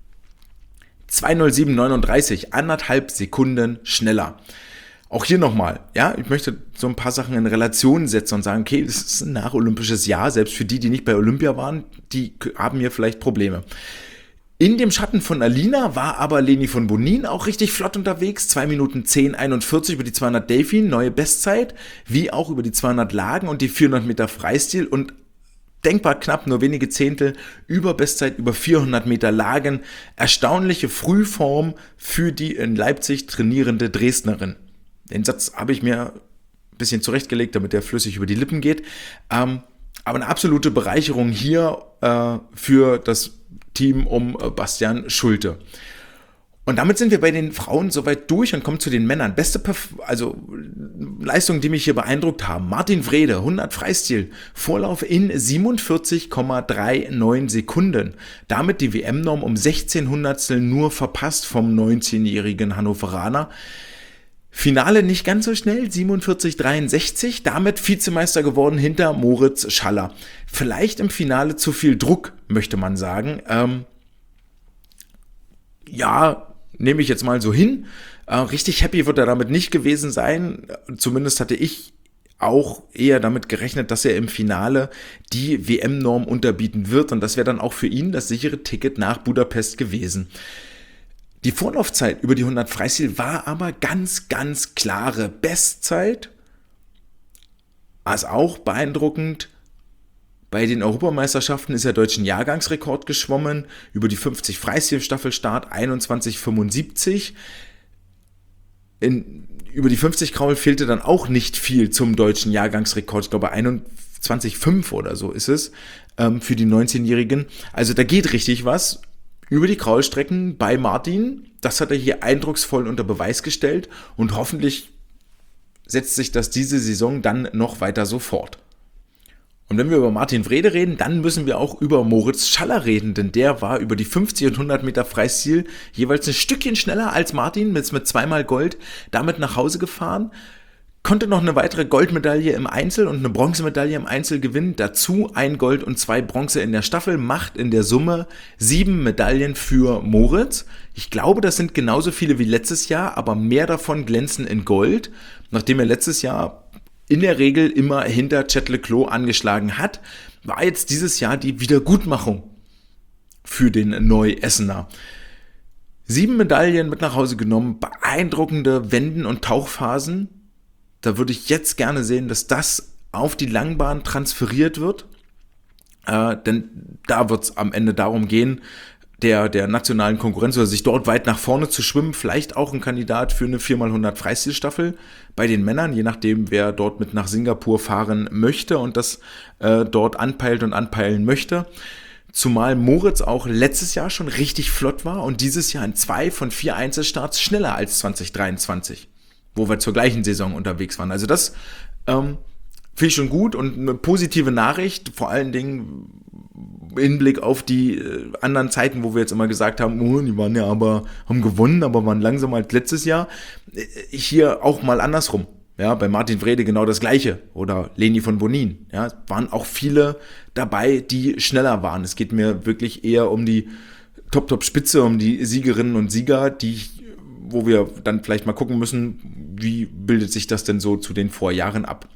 [SPEAKER 1] 207,39, 1,5 Sekunden schneller. Auch hier nochmal, ja, ich möchte so ein paar Sachen in Relation setzen und sagen, okay, das ist ein nacholympisches Jahr, selbst für die nicht bei Olympia waren, die haben hier vielleicht Probleme. In dem Schatten von Alina war aber Leni von Bonin auch richtig flott unterwegs, 2 Minuten 10,41 über die 200 Delfin, neue Bestzeit, wie auch über die 200 Lagen und die 400 Meter Freistil und denkbar knapp, nur wenige Zehntel über Bestzeit, über 400 Meter Lagen. Erstaunliche Frühform für die in Leipzig trainierende Dresdnerin. Den Satz habe ich mir ein bisschen zurechtgelegt, damit der flüssig über die Lippen geht. Aber eine absolute Bereicherung hier für das Team um Bastian Schulte. Und damit sind wir bei den Frauen soweit durch und kommen zu den Männern. Beste Leistungen, die mich hier beeindruckt haben. Martin Wrede, 100 Freistil, Vorlauf in 47,39 Sekunden. Damit die WM-Norm um 16 Hundertstel nur verpasst vom 19-jährigen Hannoveraner. Finale nicht ganz so schnell, 47,63, damit Vizemeister geworden hinter Moritz Schaller. Vielleicht im Finale zu viel Druck, möchte man sagen. Ja, nehme ich jetzt mal so hin. Richtig happy wird er damit nicht gewesen sein. Zumindest hatte ich auch eher damit gerechnet, dass er im Finale die WM-Norm unterbieten wird. Und das wäre dann auch für ihn das sichere Ticket nach Budapest gewesen. Die Vorlaufzeit über die 100 Freistil war aber ganz, ganz klare Bestzeit. Also auch beeindruckend. Bei den Europameisterschaften ist er deutschen Jahrgangsrekord geschwommen. Über die 50 Freistil Staffelstart 21,75. Über die 50 Kraul fehlte dann auch nicht viel zum deutschen Jahrgangsrekord. Ich glaube 20,5 oder so ist es, für die 19-Jährigen. Also da geht richtig was über die Kraulstrecken bei Martin. Das hat er hier eindrucksvoll unter Beweis gestellt und hoffentlich setzt sich das diese Saison dann noch weiter so fort. Und wenn wir über Martin Wrede reden, dann müssen wir auch über Moritz Schaller reden, denn der war über die 50 und 100 Meter Freistil jeweils ein Stückchen schneller als Martin, mit zweimal Gold, damit nach Hause gefahren, konnte noch eine weitere Goldmedaille im Einzel und eine Bronzemedaille im Einzel gewinnen, dazu 1 Gold und 2 Bronze in der Staffel, macht in der Summe 7 Medaillen für Moritz. Ich glaube, das sind genauso viele wie letztes Jahr, aber mehr davon glänzen in Gold, nachdem er letztes Jahr in der Regel immer hinter Chet Leclos angeschlagen hat, war jetzt dieses Jahr die Wiedergutmachung für den Neu-Essener. 7 Medaillen mit nach Hause genommen, beeindruckende Wenden- und Tauchphasen. Da würde ich jetzt gerne sehen, dass das auf die Langbahn transferiert wird, denn da wird es am Ende darum gehen, der nationalen Konkurrenz oder sich dort weit nach vorne zu schwimmen, vielleicht auch ein Kandidat für eine 4x100 Freistilstaffel bei den Männern, je nachdem, wer dort mit nach Singapur fahren möchte und das dort anpeilt und anpeilen möchte. Zumal Moritz auch letztes Jahr schon richtig flott war und dieses Jahr in 2 von 4 Einzelstarts schneller als 2023, wo wir zur gleichen Saison unterwegs waren. Also das finde ich schon gut und eine positive Nachricht, vor allen Dingen Hinblick auf die anderen Zeiten, wo wir jetzt immer gesagt haben, oh, die waren ja haben gewonnen, aber waren langsamer als letztes Jahr. Hier auch mal andersrum. Ja, bei Martin Wrede genau das Gleiche. Oder Leni von Bonin. Ja, es waren auch viele dabei, die schneller waren. Es geht mir wirklich eher um die Top-Spitze, um die Siegerinnen und Sieger, wo wir dann vielleicht mal gucken müssen, wie bildet sich das denn so zu den Vorjahren ab.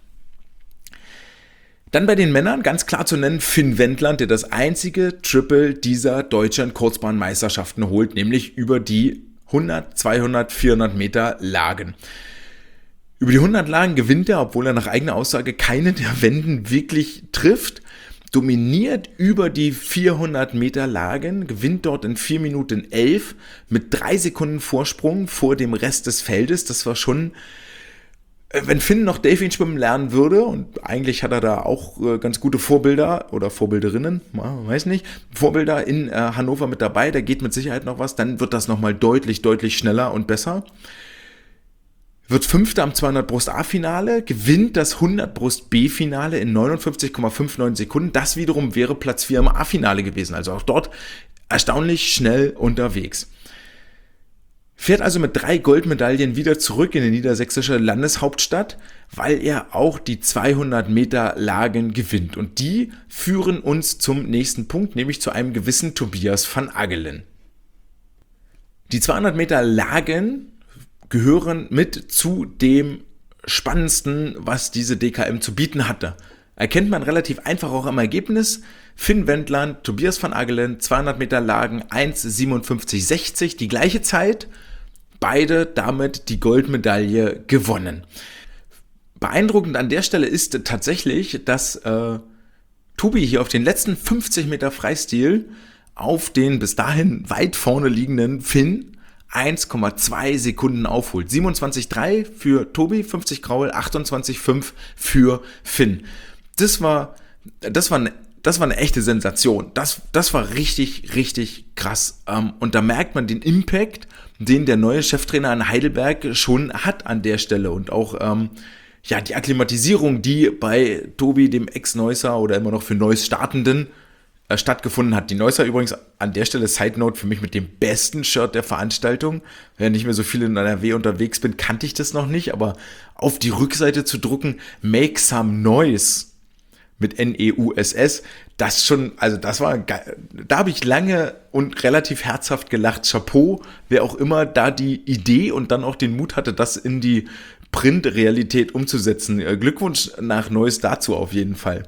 [SPEAKER 1] Dann bei den Männern ganz klar zu nennen Finn Wendland, der das einzige Triple dieser deutschen Kurzbahnmeisterschaften holt, nämlich über die 100, 200, 400 Meter Lagen. Über die 100 Lagen gewinnt er, obwohl er nach eigener Aussage keine der Wenden wirklich trifft, dominiert über die 400 Meter Lagen, gewinnt dort in 4 Minuten 11 mit 3 Sekunden Vorsprung vor dem Rest des Feldes. Das war schon, wenn Finn noch Delfin schwimmen lernen würde, und eigentlich hat er da auch ganz gute Vorbilder oder Vorbilderinnen, weiß nicht, Vorbilder in Hannover mit dabei, da geht mit Sicherheit noch was, dann wird das nochmal deutlich, deutlich schneller und besser. Wird Fünfter am 200 Brust A-Finale, gewinnt das 100 Brust B-Finale in 59,59 Sekunden. Das wiederum wäre Platz 4 im A-Finale gewesen, also auch dort erstaunlich schnell unterwegs. Fährt also mit 3 Goldmedaillen wieder zurück in die niedersächsische Landeshauptstadt, weil er auch die 200 Meter Lagen gewinnt. Und die führen uns zum nächsten Punkt, nämlich zu einem gewissen Tobias van Aggelen. Die 200 Meter Lagen gehören mit zu dem Spannendsten, was diese DKM zu bieten hatte. Erkennt man relativ einfach auch am Ergebnis. Finn Wendland, Tobias van Aggelen, 200 Meter Lagen, 1,57,60, die gleiche Zeit. Beide damit die Goldmedaille gewonnen. Beeindruckend an der Stelle ist tatsächlich, dass Tobi hier auf den letzten 50 Meter Freistil auf den bis dahin weit vorne liegenden Finn 1,2 Sekunden aufholt. 27,3 für Tobi, 50 Kraul, 28,5 für Finn. Das war eine echte Sensation. Das war richtig, richtig krass. Und da merkt man den Impact, den der neue Cheftrainer in Heidelberg schon hat an der Stelle. Und auch die Akklimatisierung, die bei Tobi, dem Ex-Neusser oder immer noch für Neuss Startenden, stattgefunden hat. Die Neusser übrigens an der Stelle, Side Note, für mich mit dem besten Shirt der Veranstaltung. Wenn ich nicht mehr so viel in NRW unterwegs bin, kannte ich das noch nicht, aber auf die Rückseite zu drucken, Make Some Noise mit Neuss, das schon, also das war geil. Da habe ich lange und relativ herzhaft gelacht. Chapeau, wer auch immer da die Idee und dann auch den Mut hatte, das in die Printrealität umzusetzen. Glückwunsch nach Neuss dazu auf jeden Fall.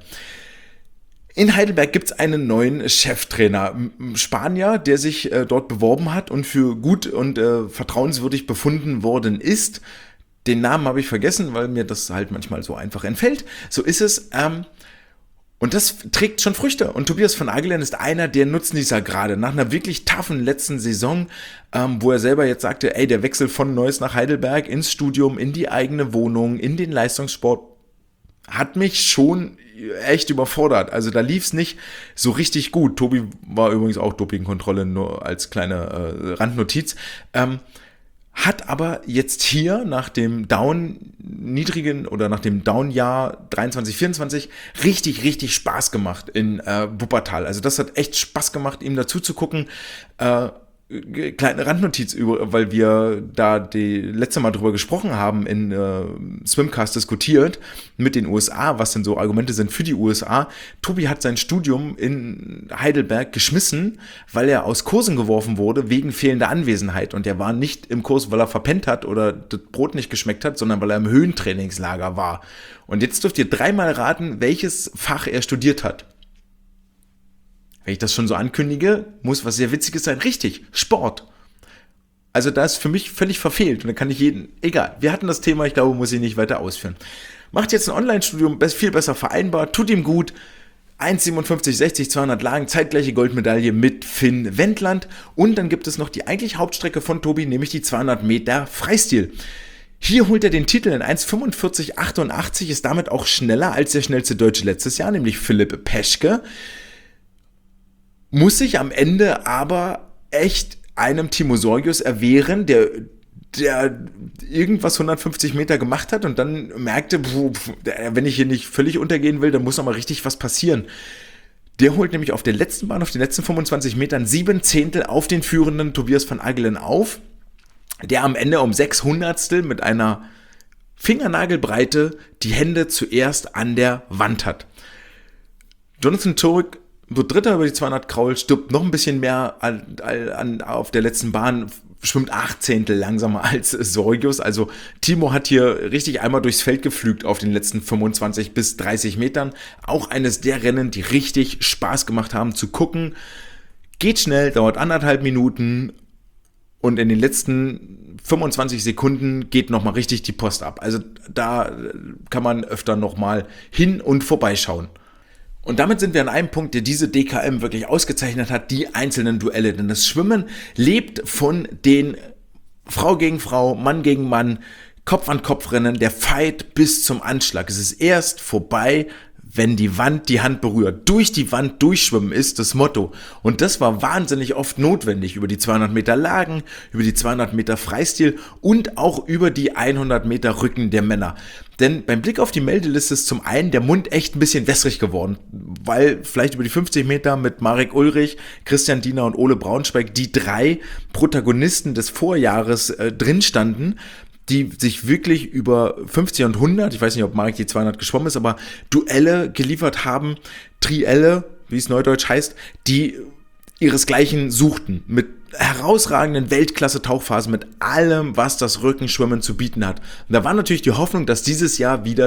[SPEAKER 1] In Heidelberg gibt es einen neuen Cheftrainer, Spanier, der sich dort beworben hat und für gut und vertrauenswürdig befunden worden ist. Den Namen habe ich vergessen, weil mir das halt manchmal so einfach entfällt. So ist es. Und das trägt schon Früchte. Und Tobias van Aggelen ist einer, der Nutznießer gerade. Nach einer wirklich toughen letzten Saison, wo er selber jetzt sagte, der Wechsel von Neuss nach Heidelberg ins Studium, in die eigene Wohnung, in den Leistungssport, hat mich schon echt überfordert. Also da lief es nicht so richtig gut. Tobi war übrigens auch Dopingkontrolle, nur als kleine Randnotiz. Hat aber jetzt hier nach dem niedrigen oder nach dem Down-Jahr 23, 24 richtig, richtig Spaß gemacht in Wuppertal. Also das hat echt Spaß gemacht, ihm dazu zu gucken. Kleine Randnotiz, weil wir da die letzte Mal drüber gesprochen haben, in Swimcast diskutiert mit den USA, was denn so Argumente sind für die USA. Tobi hat sein Studium in Heidelberg geschmissen, weil er aus Kursen geworfen wurde wegen fehlender Anwesenheit. Und er war nicht im Kurs, weil er verpennt hat oder das Brot nicht geschmeckt hat, sondern weil er im Höhentrainingslager war. Und jetzt dürft ihr 3-mal raten, welches Fach er studiert hat. Wenn ich das schon so ankündige, muss was sehr Witziges sein. Richtig, Sport. Also da ist für mich völlig verfehlt. Und dann kann ich egal, wir hatten das Thema, ich glaube, muss ich nicht weiter ausführen. Macht jetzt ein Online-Studium, viel besser vereinbar, tut ihm gut. 1,57, 60, 200 Lagen, zeitgleiche Goldmedaille mit Finn Wendland. Und dann gibt es noch die eigentlich Hauptstrecke von Tobi, nämlich die 200 Meter Freistil. Hier holt er den Titel in 1,45,88, ist damit auch schneller als der schnellste Deutsche letztes Jahr, nämlich Philipp Peschke. Muss sich am Ende aber echt einem Timo Sorgius erwehren, der irgendwas 150 Meter gemacht hat und dann merkte, wenn ich hier nicht völlig untergehen will, dann muss noch mal richtig was passieren. Der holt nämlich auf der letzten Bahn, auf den letzten 25 Metern 7 Zehntel auf den führenden Tobias van Aggelen auf, der am Ende um 600stel mit einer Fingernagelbreite die Hände zuerst an der Wand hat. Jonathan Turek wird Dritter über die 200 Kraul, stirbt noch ein bisschen mehr auf der letzten Bahn, schwimmt 8 Zehntel langsamer als Sorgius. Also Timo hat hier richtig einmal durchs Feld geflügt auf den letzten 25 bis 30 Metern. Auch eines der Rennen, die richtig Spaß gemacht haben zu gucken. Geht schnell, dauert 1,5 Minuten und in den letzten 25 Sekunden geht nochmal richtig die Post ab. Also da kann man öfter nochmal hin und vorbeischauen. Und damit sind wir an einem Punkt, der diese DKM wirklich ausgezeichnet hat, die einzelnen Duelle. Denn das Schwimmen lebt von den Frau gegen Frau, Mann gegen Mann, Kopf-an-Kopf-Rennen, der Fight bis zum Anschlag. Es ist erst vorbei, wenn die Wand die Hand berührt. Durch die Wand durchschwimmen ist das Motto. Und das war wahnsinnig oft notwendig über die 200 Meter Lagen, über die 200 Meter Freistil und auch über die 100 Meter Rücken der Männer. Denn beim Blick auf die Meldeliste ist zum einen der Mund echt ein bisschen wässrig geworden, weil vielleicht über die 50 Meter mit Marek Ulrich, Christian Diener und Ole Braunschweig die 3 Protagonisten des Vorjahres drin standen, die sich wirklich über 50 und 100, ich weiß nicht, ob Marek die 200 geschwommen ist, aber Duelle geliefert haben, Trielle, wie es neudeutsch heißt, die ihresgleichen suchten, mit herausragenden Weltklasse-Tauchphasen, mit allem, was das Rückenschwimmen zu bieten hat. Und da war natürlich die Hoffnung, dass dieses Jahr wieder.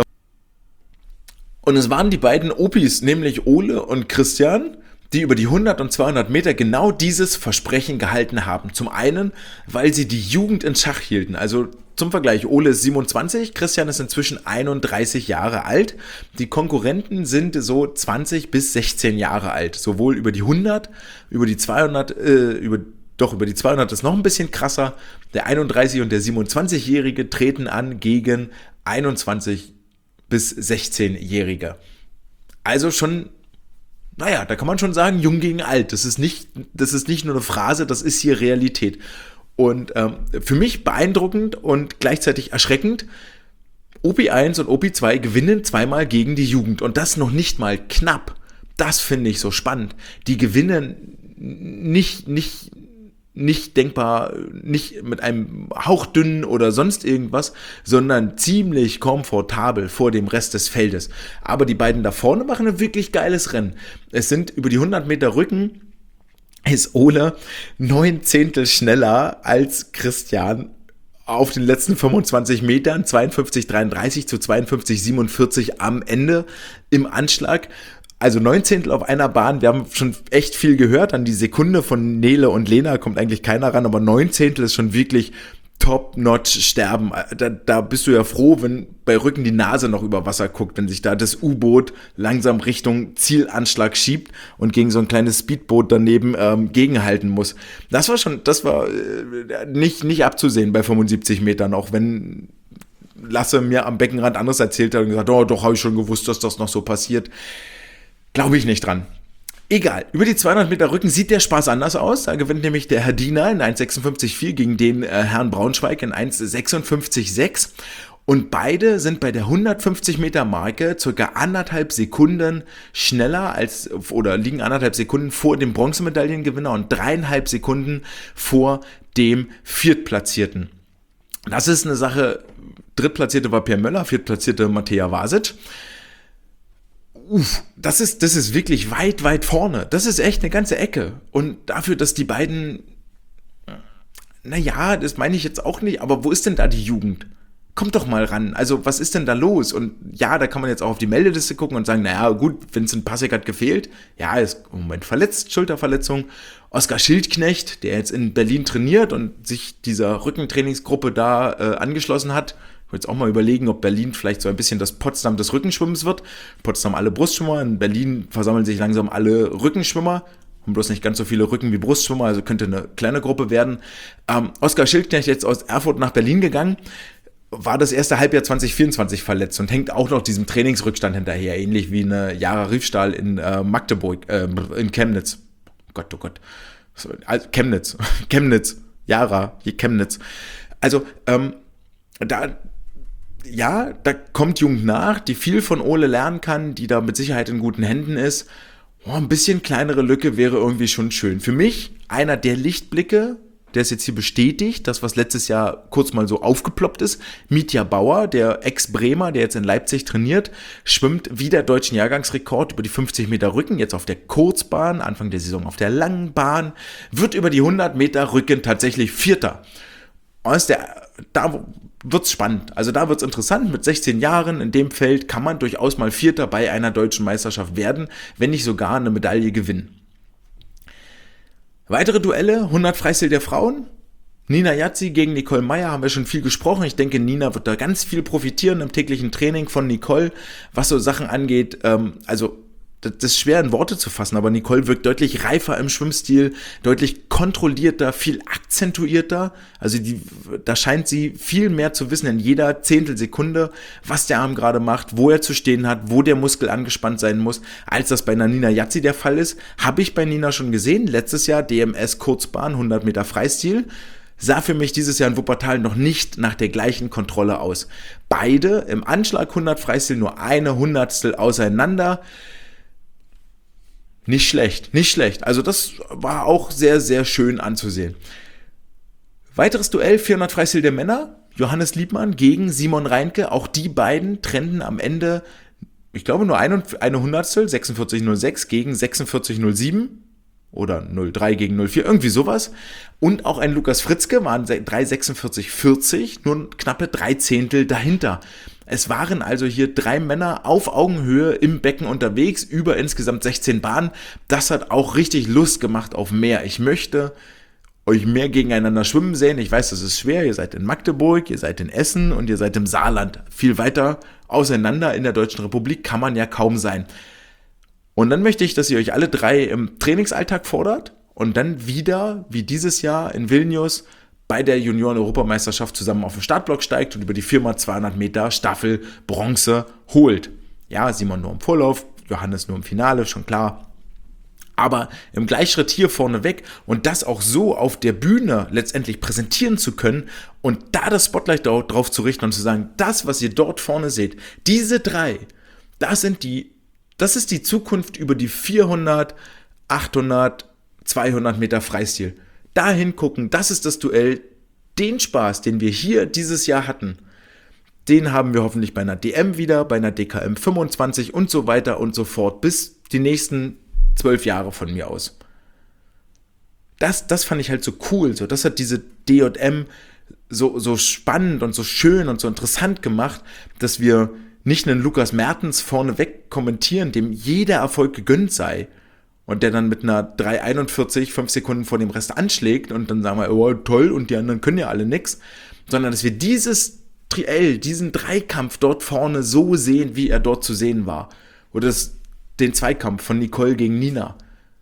[SPEAKER 1] Und es waren die beiden Opis, nämlich Ole und Christian, die über die 100 und 200 Meter genau dieses Versprechen gehalten haben. Zum einen, weil sie die Jugend in Schach hielten. Also zum Vergleich, Ole ist 27, Christian ist inzwischen 31 Jahre alt. Die Konkurrenten sind so 20 bis 16 Jahre alt. Sowohl über die 100, über die 200, über die 200 ist noch ein bisschen krasser. Der 31- und der 27-Jährige treten an gegen 21 bis 16-Jährige. Also schon, naja, da kann man schon sagen, jung gegen alt. Das ist nicht nur eine Phrase, das ist hier Realität. Und für mich beeindruckend und gleichzeitig erschreckend, OP1 und OP2 gewinnen zweimal gegen die Jugend. Und das noch nicht mal knapp. Das finde ich so spannend. Die gewinnen nicht denkbar, nicht mit einem hauchdünnen oder sonst irgendwas, sondern ziemlich komfortabel vor dem Rest des Feldes. Aber die beiden da vorne machen ein wirklich geiles Rennen. Es sind über die 100 Meter Rücken, ist Ole 9 Zehntel schneller als Christian auf den letzten 25 Metern, 52,33 zu 52,47 am Ende im Anschlag. Also 9 Zehntel auf einer Bahn, wir haben schon echt viel gehört, an die Sekunde von Nele und Lena kommt eigentlich keiner ran, aber 9 Zehntel ist schon wirklich top-notch sterben. Da bist du ja froh, wenn bei Rücken die Nase noch über Wasser guckt, wenn sich da das U-Boot langsam Richtung Zielanschlag schiebt und gegen so ein kleines Speedboot daneben gegenhalten muss. Das war nicht abzusehen bei 75 Metern, auch wenn Lasse mir am Beckenrand anderes erzählt hat und gesagt, oh, doch, habe ich schon gewusst, dass das noch so passiert. Glaube ich nicht dran. Egal, über die 200 Meter Rücken sieht der Spaß anders aus. Da gewinnt nämlich der Herr Diener in 1,56,4 gegen den Herrn Braunschweig in 1,56,6. Und beide sind bei der 150 Meter Marke circa 1,5 Sekunden schneller oder liegen 1,5 Sekunden vor dem Bronzemedaillengewinner und 3,5 Sekunden vor dem Viertplatzierten. Das ist eine Sache. Drittplatzierte war Pierre Möller, Viertplatzierte Matej Vasic. Das ist wirklich weit, weit vorne. Das ist echt eine ganze Ecke. Und dafür, dass die beiden, naja, das meine ich jetzt auch nicht, aber wo ist denn da die Jugend? Kommt doch mal ran. Also, was ist denn da los? Und ja, da kann man jetzt auch auf die Meldeliste gucken und sagen, naja, gut, Vincent Passek hat gefehlt. Ja, ist im Moment verletzt, Schulterverletzung. Oskar Schildknecht, der jetzt in Berlin trainiert und sich dieser Rückentrainingsgruppe da angeschlossen hat. Ich will jetzt auch mal überlegen, ob Berlin vielleicht so ein bisschen das Potsdam des Rückenschwimmens wird. Potsdam alle Brustschwimmer, in Berlin versammeln sich langsam alle Rückenschwimmer. Haben bloß nicht ganz so viele Rücken wie Brustschwimmer, also könnte eine kleine Gruppe werden. Oskar Schildknecht jetzt aus Erfurt nach Berlin gegangen, war das erste Halbjahr 2024 verletzt und hängt auch noch diesem Trainingsrückstand hinterher, ähnlich wie eine Jara Riefstahl in Magdeburg, in Chemnitz. Oh Gott. Also Chemnitz, Jara, Chemnitz. Also, da kommt Jugend nach, die viel von Ole lernen kann, die da mit Sicherheit in guten Händen ist. Ein bisschen kleinere Lücke wäre irgendwie schon schön. Für mich einer der Lichtblicke, der ist jetzt hier bestätigt, das, was letztes Jahr kurz mal so aufgeploppt ist. Mitja Bauer, der Ex-Bremer, der jetzt in Leipzig trainiert, schwimmt wieder deutschen Jahrgangsrekord über die 50 Meter Rücken, jetzt auf der Kurzbahn, Anfang der Saison auf der langen Bahn, wird über die 100 Meter Rücken tatsächlich Vierter. Da wird's spannend, also da wird's interessant. Mit 16 Jahren in dem Feld kann man durchaus mal Vierter bei einer deutschen Meisterschaft werden, wenn nicht sogar eine Medaille gewinnen. Weitere Duelle, 100 Freistil der Frauen. Nina Yazzi gegen Nicole Meyer, haben wir schon viel gesprochen. Ich denke, Nina wird da ganz viel profitieren im täglichen Training von Nicole, was so Sachen angeht. Das ist schwer in Worte zu fassen, aber Nicole wirkt deutlich reifer im Schwimmstil, deutlich kontrollierter, viel akzentuierter. Also da scheint sie viel mehr zu wissen in jeder Zehntelsekunde, was der Arm gerade macht, wo er zu stehen hat, wo der Muskel angespannt sein muss, als das bei einer Nina Yazzi der Fall ist. Habe ich bei Nina schon gesehen. Letztes Jahr DMS Kurzbahn, 100 Meter Freistil. Sah für mich dieses Jahr in Wuppertal noch nicht nach der gleichen Kontrolle aus. Beide im Anschlag 100 Freistil nur eine Hundertstel auseinander. Nicht schlecht. Also das war auch sehr, sehr schön anzusehen. Weiteres Duell, 400 Freistil der Männer. Johannes Liebmann gegen Simon Reinke. Auch die beiden trennten am Ende, ich glaube, nur eine Hundertstel, 46,06 gegen 46,07 oder 0,3 gegen 0,4, irgendwie sowas. Und auch ein Lukas Fritzke waren 3,46,40, nur knappe 3 Zehntel dahinter. Es waren also hier 3 Männer auf Augenhöhe im Becken unterwegs, über insgesamt 16 Bahnen. Das hat auch richtig Lust gemacht auf mehr. Ich möchte euch mehr gegeneinander schwimmen sehen. Ich weiß, das ist schwer. Ihr seid in Magdeburg, ihr seid in Essen und ihr seid im Saarland. Viel weiter auseinander in der Deutschen Republik kann man ja kaum sein. Und dann möchte ich, dass ihr euch alle 3 im Trainingsalltag fordert und dann wieder, wie dieses Jahr in Vilnius, bei der Junioren-Europameisterschaft zusammen auf den Startblock steigt und über die 4x200 Meter Staffel Bronze holt. Ja, Simon nur im Vorlauf, Johannes nur im Finale, schon klar. Aber im Gleichschritt hier vorne weg und das auch so auf der Bühne letztendlich präsentieren zu können und da das Spotlight drauf zu richten und zu sagen, das, was ihr dort vorne seht, diese 3, das ist die Zukunft über die 400, 800, 200 Meter Freistil. Da hingucken, das ist das Duell. Den Spaß, den wir hier dieses Jahr hatten, den haben wir hoffentlich bei einer DM wieder, bei einer DKM 25 und so weiter und so fort, bis die nächsten 12 Jahre von mir aus. Das fand ich halt so cool, so, das hat diese DJM so spannend und so schön und so interessant gemacht, dass wir nicht einen Lukas Mertens vorneweg kommentieren, dem jeder Erfolg gegönnt sei, und der dann mit einer 3,41 5 Sekunden vor dem Rest anschlägt und dann sagen wir, oh toll, und die anderen können ja alle nix, sondern dass wir dieses Triell, diesen Dreikampf dort vorne so sehen, wie er dort zu sehen war. Oder den Zweikampf von Nicole gegen Nina.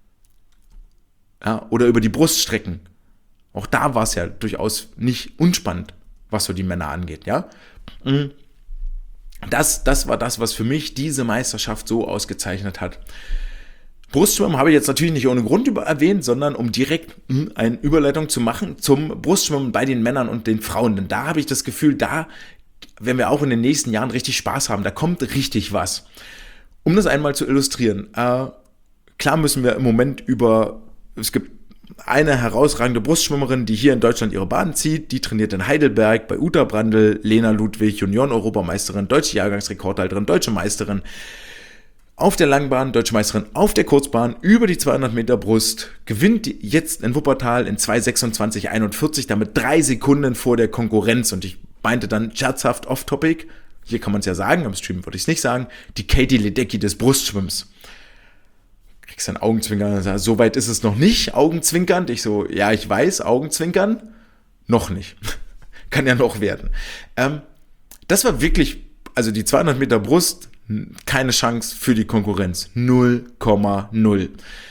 [SPEAKER 1] Ja, oder über die Bruststrecken. Auch da war es ja durchaus nicht unspannend, was so die Männer angeht, ja. Das war das, was für mich diese Meisterschaft so ausgezeichnet hat. Brustschwimmen habe ich jetzt natürlich nicht ohne Grund erwähnt, sondern um direkt eine Überleitung zu machen zum Brustschwimmen bei den Männern und den Frauen. Denn da habe ich das Gefühl, da werden wir auch in den nächsten Jahren richtig Spaß haben. Da kommt richtig was. Um das einmal zu illustrieren, klar müssen wir im Moment es gibt eine herausragende Brustschwimmerin, die hier in Deutschland ihre Bahn zieht, die trainiert in Heidelberg bei Uta Brandl, Lena Ludwig, Junioren-Europameisterin, deutsche Jahrgangsrekordhalterin, deutsche Meisterin auf der Langbahn, deutsche Meisterin auf der Kurzbahn über die 200 Meter Brust, gewinnt jetzt in Wuppertal in 2:26:41, damit 3 Sekunden vor der Konkurrenz, und ich meinte dann scherzhaft off-topic, hier kann man es ja sagen, am Stream würde ich es nicht sagen, die Katie Ledecky des Brustschwimmens. Kriegst du ein Augenzwinkern, so weit ist es noch nicht, augenzwinkernd. Ich so, ja, ich weiß, Augenzwinkern, noch nicht. Kann ja noch werden. Das war wirklich, also die 200 Meter Brust, keine Chance für die Konkurrenz. 0,0.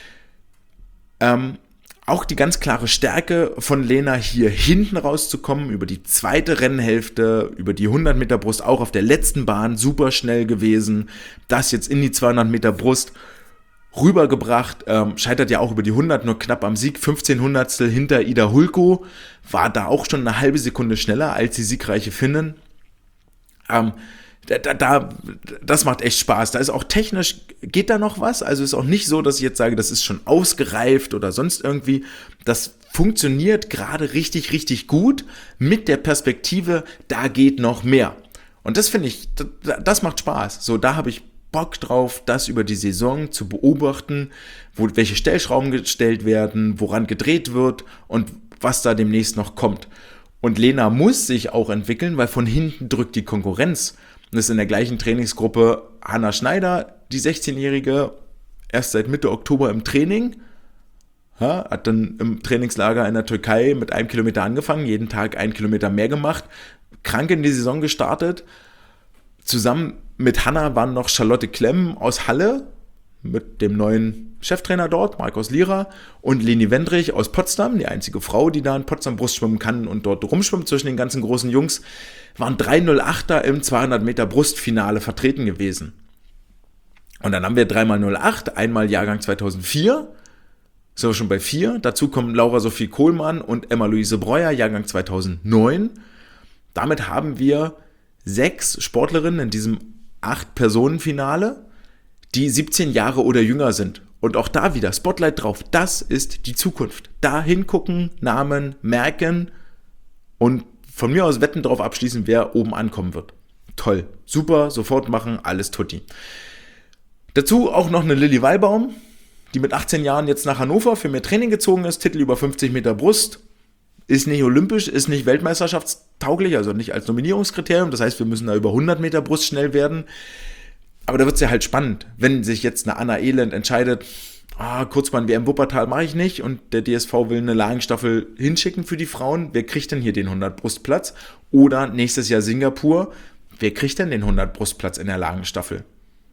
[SPEAKER 1] Auch die ganz klare Stärke von Lena, hier hinten rauszukommen, über die zweite Rennhälfte, über die 100 Meter Brust, auch auf der letzten Bahn, super schnell gewesen. Das jetzt in die 200 Meter Brust rübergebracht, scheitert ja auch über die 100 nur knapp am Sieg, 15 Hundertstel hinter Ida Hulko, war da auch schon eine halbe Sekunde schneller als die siegreiche Finnin. Das macht echt Spaß. Da ist auch technisch, geht da noch was, also ist auch nicht so, dass ich jetzt sage, das ist schon ausgereift oder sonst irgendwie. Das funktioniert gerade richtig, richtig gut mit der Perspektive, da geht noch mehr. Und das finde ich, das macht Spaß. So, da habe ich Bock drauf, das über die Saison zu beobachten, welche Stellschrauben gestellt werden, woran gedreht wird und was da demnächst noch kommt. Und Lena muss sich auch entwickeln, weil von hinten drückt die Konkurrenz. Und das ist in der gleichen Trainingsgruppe Hanna Schneider, die 16-Jährige, erst seit Mitte Oktober im Training, hat dann im Trainingslager in der Türkei mit 1 Kilometer angefangen, jeden Tag 1 Kilometer mehr gemacht, krank in die Saison gestartet. Zusammen mit Hanna waren noch Charlotte Klemm aus Halle, mit dem neuen Cheftrainer dort, Markus Lira, und Leni Wendrich aus Potsdam, die einzige Frau, die da in Potsdam Brust schwimmen kann und dort rumschwimmt zwischen den ganzen großen Jungs, waren 3:08er im 200 Meter Brustfinale vertreten gewesen. Und dann haben wir 3x08, einmal Jahrgang 2004, sind wir schon bei 4. Dazu kommen Laura Sophie Kohlmann und Emma-Luise Breuer, Jahrgang 2009. Damit haben wir 6 Sportlerinnen in diesem 8-Personen-Finale, die 17 Jahre oder jünger sind. Und auch da wieder Spotlight drauf. Das ist die Zukunft. Da hingucken, Namen merken und von mir aus Wetten drauf abschließen, wer oben ankommen wird. Toll, super, sofort machen, alles tutti. Dazu auch noch eine Lilly Wallbaum, die mit 18 Jahren jetzt nach Hannover für mehr Training gezogen ist. Titel über 50 Meter Brust. Ist nicht olympisch, ist nicht weltmeisterschaftstauglich, also nicht als Nominierungskriterium. Das heißt, wir müssen da über 100 Meter Brust schnell werden. Aber da wird es ja halt spannend, wenn sich jetzt eine Anna Elend entscheidet, Kurzbahn-WM Wuppertal mache ich nicht und der DSV will eine Lagenstaffel hinschicken für die Frauen. Wer kriegt denn hier den 100-Brustplatz? Oder nächstes Jahr Singapur. Wer kriegt denn den 100-Brustplatz in der Lagenstaffel?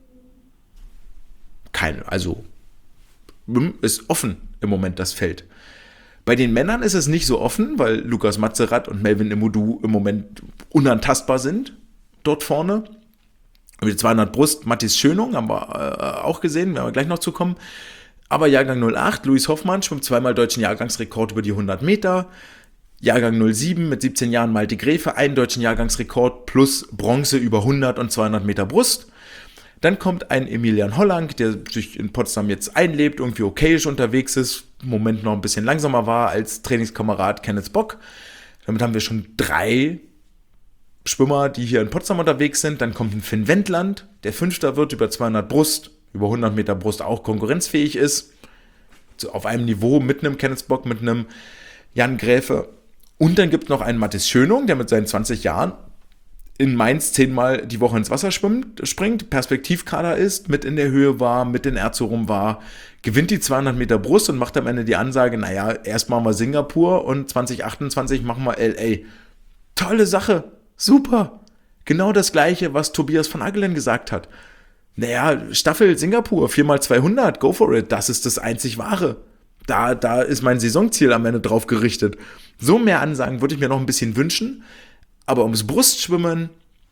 [SPEAKER 1] Keine, also ist offen im Moment das Feld. Bei den Männern ist es nicht so offen, weil Lukas Matzerath und Melvin Imudu im Moment unantastbar sind, dort vorne. Über die 200 Brust, Mathis Schönung, haben wir auch gesehen, werden wir gleich noch zu kommen. Aber Jahrgang 08, Luis Hoffmann, schwimmt zweimal deutschen Jahrgangsrekord über die 100 Meter. Jahrgang 07 mit 17 Jahren Malte Gräfe, einen deutschen Jahrgangsrekord plus Bronze über 100 und 200 Meter Brust. Dann kommt ein Emilian Hollang, der sich in Potsdam jetzt einlebt, irgendwie okayisch unterwegs ist, im Moment noch ein bisschen langsamer war als Trainingskamerad Kenneth Bock. Damit haben wir schon 3 Schwimmer, die hier in Potsdam unterwegs sind. Dann kommt ein Finn Wendland, der 5. wird über 200 Brust, über 100 Meter Brust auch konkurrenzfähig ist. So auf einem Niveau mit einem Kenneth Bock, mit einem Jan Gräfe. Und dann gibt es noch einen Mathis Schönung, der mit seinen 20 Jahren in Mainz 10-mal die Woche ins Wasser springt, Perspektivkader ist, mit in der Höhe war, mit in Erzurum war, gewinnt die 200 Meter Brust und macht am Ende die Ansage, naja, erst machen wir Singapur und 2028 machen wir LA. Tolle Sache, super. Genau das Gleiche, was Tobias van Agelen gesagt hat. Naja, Staffel Singapur, 4x200, go for it, das ist das einzig Wahre. Da ist mein Saisonziel am Ende drauf gerichtet. So mehr Ansagen würde ich mir noch ein bisschen wünschen. Aber ums Brustschwimmen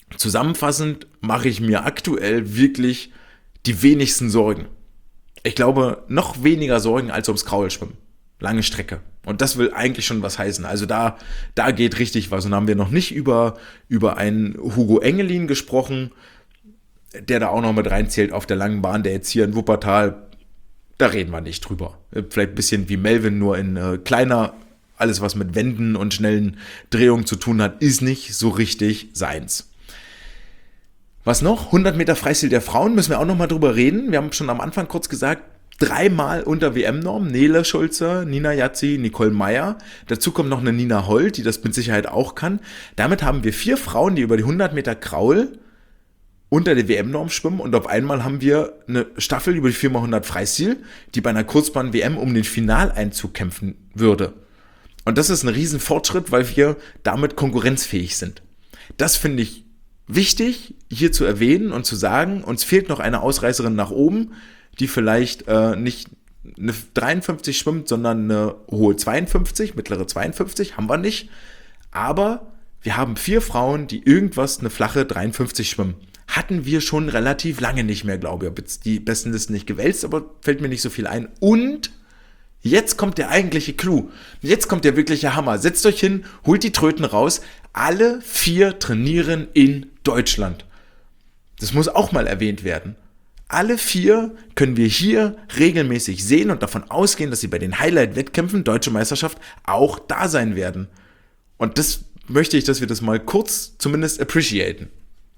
[SPEAKER 1] Zusammenfassend mache ich mir aktuell wirklich die wenigsten Sorgen. Ich glaube, noch weniger Sorgen als ums Kraulschwimmen. Lange Strecke. Und das will eigentlich schon was heißen. Also da geht richtig was. Und haben wir noch nicht über einen Hugo Engelin gesprochen, der da auch noch mit reinzählt auf der langen Bahn, der jetzt hier in Wuppertal, da reden wir nicht drüber. Vielleicht ein bisschen wie Melvin, nur in kleiner. Alles, was mit Wänden und schnellen Drehungen zu tun hat, ist nicht so richtig seins. Was noch? 100 Meter Freistil der Frauen, müssen wir auch noch mal drüber reden. Wir haben schon am Anfang kurz gesagt, 3-mal unter WM-Norm. Nele Schulze, Nina Jazzi, Nicole Meyer. Dazu kommt noch eine Nina Holt, die das mit Sicherheit auch kann. Damit haben wir 4 Frauen, die über die 100 Meter Kraul unter der WM-Norm schwimmen. Und auf einmal haben wir eine Staffel über die 4x100 Freistil, die bei einer Kurzbahn-WM um den Finaleinzug kämpfen würde. Und das ist ein Riesenfortschritt, weil wir damit konkurrenzfähig sind. Das finde ich wichtig, hier zu erwähnen und zu sagen, uns fehlt noch eine Ausreißerin nach oben, die vielleicht nicht eine 53 schwimmt, sondern eine hohe 52, mittlere 52, haben wir nicht. Aber wir haben 4 Frauen, die irgendwas, eine flache 53 schwimmen. Hatten wir schon relativ lange nicht mehr, glaube ich. Ich habe jetzt die besten Listen nicht gewälzt, aber fällt mir nicht so viel ein. Und jetzt kommt der eigentliche Clou. Jetzt kommt der wirkliche Hammer. Setzt euch hin, holt die Tröten raus. Alle 4 trainieren in Deutschland. Das muss auch mal erwähnt werden. Alle 4 können wir hier regelmäßig sehen und davon ausgehen, dass sie bei den Highlight-Wettkämpfen Deutsche Meisterschaft auch da sein werden. Und das möchte ich, dass wir das mal kurz zumindest appreciaten.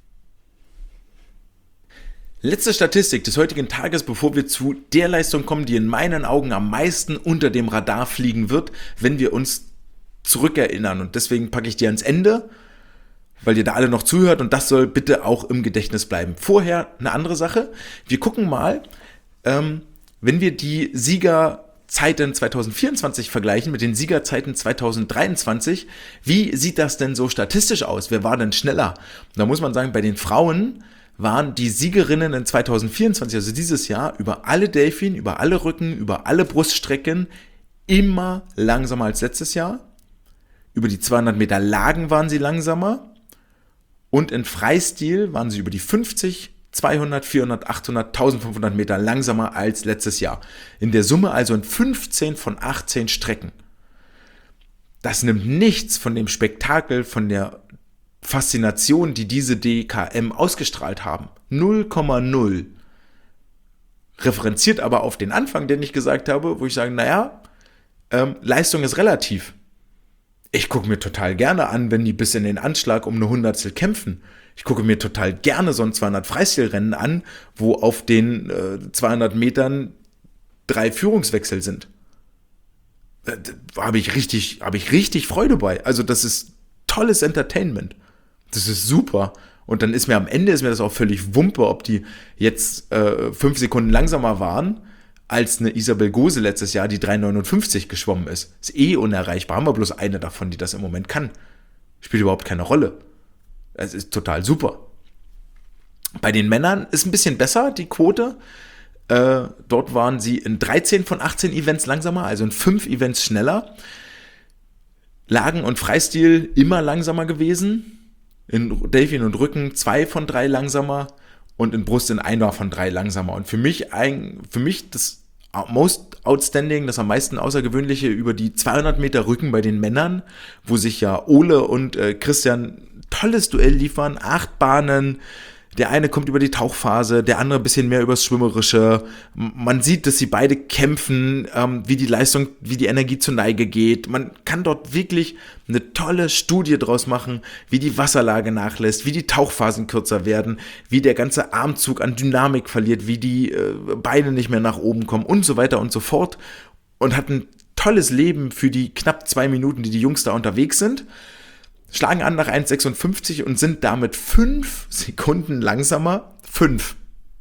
[SPEAKER 1] Letzte Statistik des heutigen Tages, bevor wir zu der Leistung kommen, die in meinen Augen am meisten unter dem Radar fliegen wird, wenn wir uns zurückerinnern. Und deswegen packe ich die ans Ende, weil ihr da alle noch zuhört und das soll bitte auch im Gedächtnis bleiben. Vorher eine andere Sache. Wir gucken mal, wenn wir die Siegerzeiten 2024 vergleichen mit den Siegerzeiten 2023, wie sieht das denn so statistisch aus? Wer war denn schneller? Da muss man sagen, bei den Frauen waren die Siegerinnen in 2024, also dieses Jahr, über alle Delfin, über alle Rücken, über alle Bruststrecken immer langsamer als letztes Jahr. Über die 200 Meter Lagen waren sie langsamer und in Freistil waren sie über die 50, 200, 400, 800, 1500 Meter langsamer als letztes Jahr. In der Summe also in 15 von 18 Strecken. Das nimmt nichts von dem Spektakel, von der Faszination, die diese DKM ausgestrahlt haben. 0,0. Referenziert aber auf den Anfang, den ich gesagt habe, wo ich sage, Leistung ist relativ. Ich gucke mir total gerne an, wenn die bis in den Anschlag um eine Hundertstel kämpfen. Ich gucke mir total gerne so ein 200 Freistilrennen an, wo auf den 200 Metern 3 Führungswechsel sind. Da habe ich richtig Freude bei. Also das ist tolles Entertainment. Das ist super. Und dann ist mir am Ende das auch völlig Wumpe, ob die jetzt 5 Sekunden langsamer waren als eine Isabel Gose letztes Jahr, die 3,59 geschwommen ist. Ist unerreichbar. Haben wir bloß eine davon, die das im Moment kann. Spielt überhaupt keine Rolle. Es ist total super. Bei den Männern ist ein bisschen besser, die Quote. Dort waren sie in 13 von 18 Events langsamer, also in 5 Events schneller. Lagen und Freistil immer langsamer gewesen. In Delfin und Rücken 2 von 3 langsamer und in Brust in 1 von 3 langsamer. Und für mich das most outstanding, das am meisten Außergewöhnliche über die 200 Meter Rücken bei den Männern, wo sich ja Ole und Christian tolles Duell liefern, 8 Bahnen. Der eine kommt über die Tauchphase, der andere ein bisschen mehr übers Schwimmerische. Man sieht, dass sie beide kämpfen, wie die Leistung, wie die Energie zur Neige geht. Man kann dort wirklich eine tolle Studie draus machen, wie die Wasserlage nachlässt, wie die Tauchphasen kürzer werden, wie der ganze Armzug an Dynamik verliert, wie die Beine nicht mehr nach oben kommen und so weiter und so fort. Und hat ein tolles Leben für die knapp 2 Minuten, die Jungs da unterwegs sind. Schlagen an nach 1,56 und sind damit 5 Sekunden langsamer, 5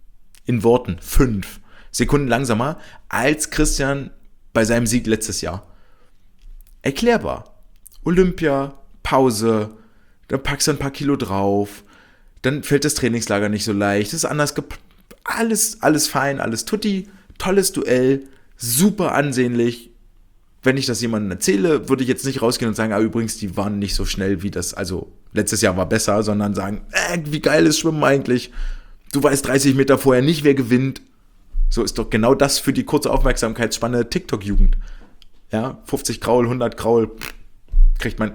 [SPEAKER 1] Sekunden langsamer als Christian bei seinem Sieg letztes Jahr. Erklärbar. Olympia, Pause, dann packst du ein paar Kilo drauf, dann fällt das Trainingslager nicht so leicht, das ist anders alles fein, alles tutti, tolles Duell, super ansehnlich, wenn ich das jemandem erzähle, würde ich jetzt nicht rausgehen und sagen, übrigens, die waren nicht so schnell wie das, also letztes Jahr war besser, sondern sagen, wie geil ist Schwimmen eigentlich? Du weißt 30 Meter vorher nicht, wer gewinnt. So ist doch genau das für die kurze Aufmerksamkeitsspanne TikTok-Jugend. Ja, 50 Kraul, 100 Kraul, kriegt man,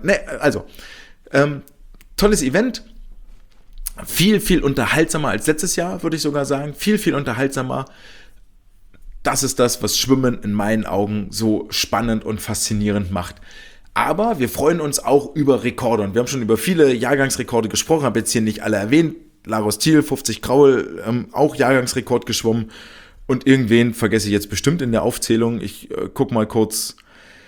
[SPEAKER 1] tolles Event. Viel, viel unterhaltsamer als letztes Jahr, würde ich sogar sagen. Viel, viel unterhaltsamer. Das ist das, was Schwimmen in meinen Augen so spannend und faszinierend macht. Aber wir freuen uns auch über Rekorde. Und wir haben schon über viele Jahrgangsrekorde gesprochen, habe jetzt hier nicht alle erwähnt. Laros Thiel, 50 Kraul, auch Jahrgangsrekord geschwommen. Und irgendwen vergesse ich jetzt bestimmt in der Aufzählung. Ich gucke mal kurz.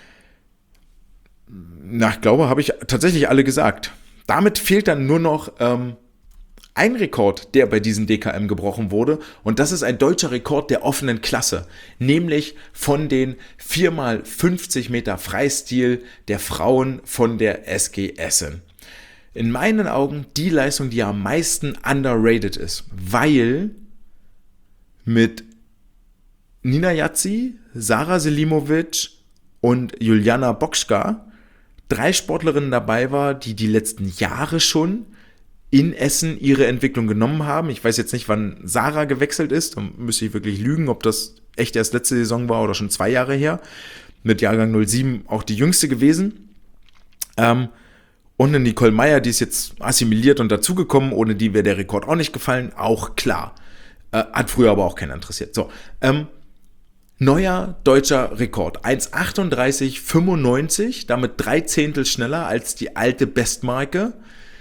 [SPEAKER 1] Ich glaube, habe ich tatsächlich alle gesagt. Damit fehlt dann nur noch ein Rekord, der bei diesem DKM gebrochen wurde, und das ist ein deutscher Rekord der offenen Klasse, nämlich von den 4x50 Meter Freistil der Frauen von der SG Essen. In meinen Augen die Leistung, die am meisten underrated ist, weil mit Nina Yazzi, Sarah Selimovic und Juliana Bokschka 3 Sportlerinnen dabei war, die letzten Jahre schon in Essen ihre Entwicklung genommen haben. Ich weiß jetzt nicht, wann Sarah gewechselt ist. Da müsste ich wirklich lügen, ob das echt erst letzte Saison war oder schon 2 Jahre her. Mit Jahrgang 07 auch die jüngste gewesen. Und eine Nicole Meyer, die ist jetzt assimiliert und dazugekommen. Ohne die wäre der Rekord auch nicht gefallen. Auch klar. Hat früher aber auch keiner interessiert. So, neuer deutscher Rekord. 1,38,95. Damit 3 Zehntel schneller als die alte Bestmarke,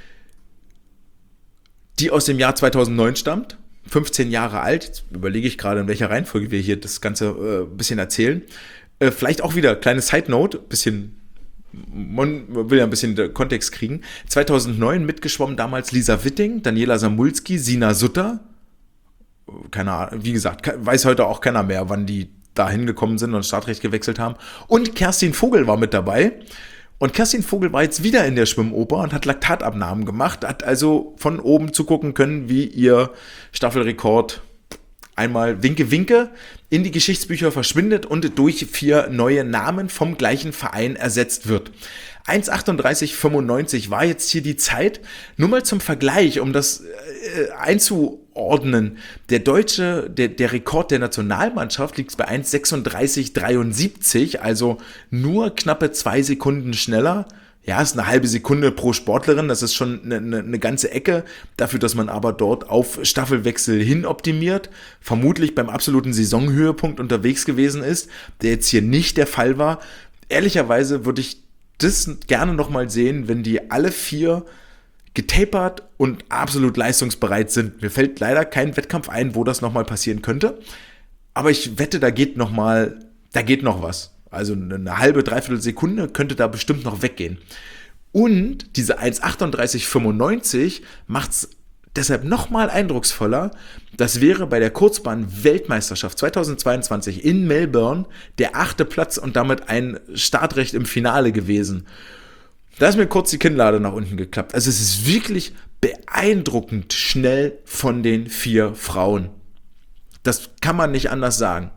[SPEAKER 1] die aus dem Jahr 2009 stammt, 15 Jahre alt. Jetzt überlege ich gerade, in welcher Reihenfolge wir hier das Ganze ein bisschen erzählen. Vielleicht auch wieder, kleine Side-Note, man will ja ein bisschen Kontext kriegen. 2009 mitgeschwommen damals Lisa Witting, Daniela Samulski, Sina Sutter. Keine Ahnung, wie gesagt, weiß heute auch keiner mehr, wann die da hingekommen sind und Startrecht gewechselt haben. Und Kerstin Vogel war mit dabei. Und Kerstin Vogel war jetzt wieder in der Schwimmoper und hat Laktatabnahmen gemacht, hat also von oben zugucken können, wie ihr Staffelrekord einmal Winke Winke in die Geschichtsbücher verschwindet und durch 4 neue Namen vom gleichen Verein ersetzt wird. 1,38,95 war jetzt hier die Zeit. Nur mal zum Vergleich, um das einzuordnen. Der Rekord der Nationalmannschaft liegt bei 1,36,73, also nur knappe 2 Sekunden schneller. Ja, ist eine halbe Sekunde pro Sportlerin, das ist schon eine ganze Ecke, dafür, dass man aber dort auf Staffelwechsel hin optimiert, vermutlich beim absoluten Saisonhöhepunkt unterwegs gewesen ist, der jetzt hier nicht der Fall war. Ehrlicherweise würde ich das gerne nochmal sehen, wenn die alle 4 getapert und absolut leistungsbereit sind. Mir fällt leider kein Wettkampf ein, wo das nochmal passieren könnte, aber ich wette, da geht noch was. Also eine halbe, dreiviertel Sekunde könnte da bestimmt noch weggehen. Und diese 1,38,95 macht es deshalb nochmal eindrucksvoller. Das wäre bei der Kurzbahn-Weltmeisterschaft 2022 in Melbourne der 8. Platz und damit ein Startrecht im Finale gewesen. Da ist mir kurz die Kinnlade nach unten geklappt. Also es ist wirklich beeindruckend schnell von den 4 Frauen. Das kann man nicht anders sagen.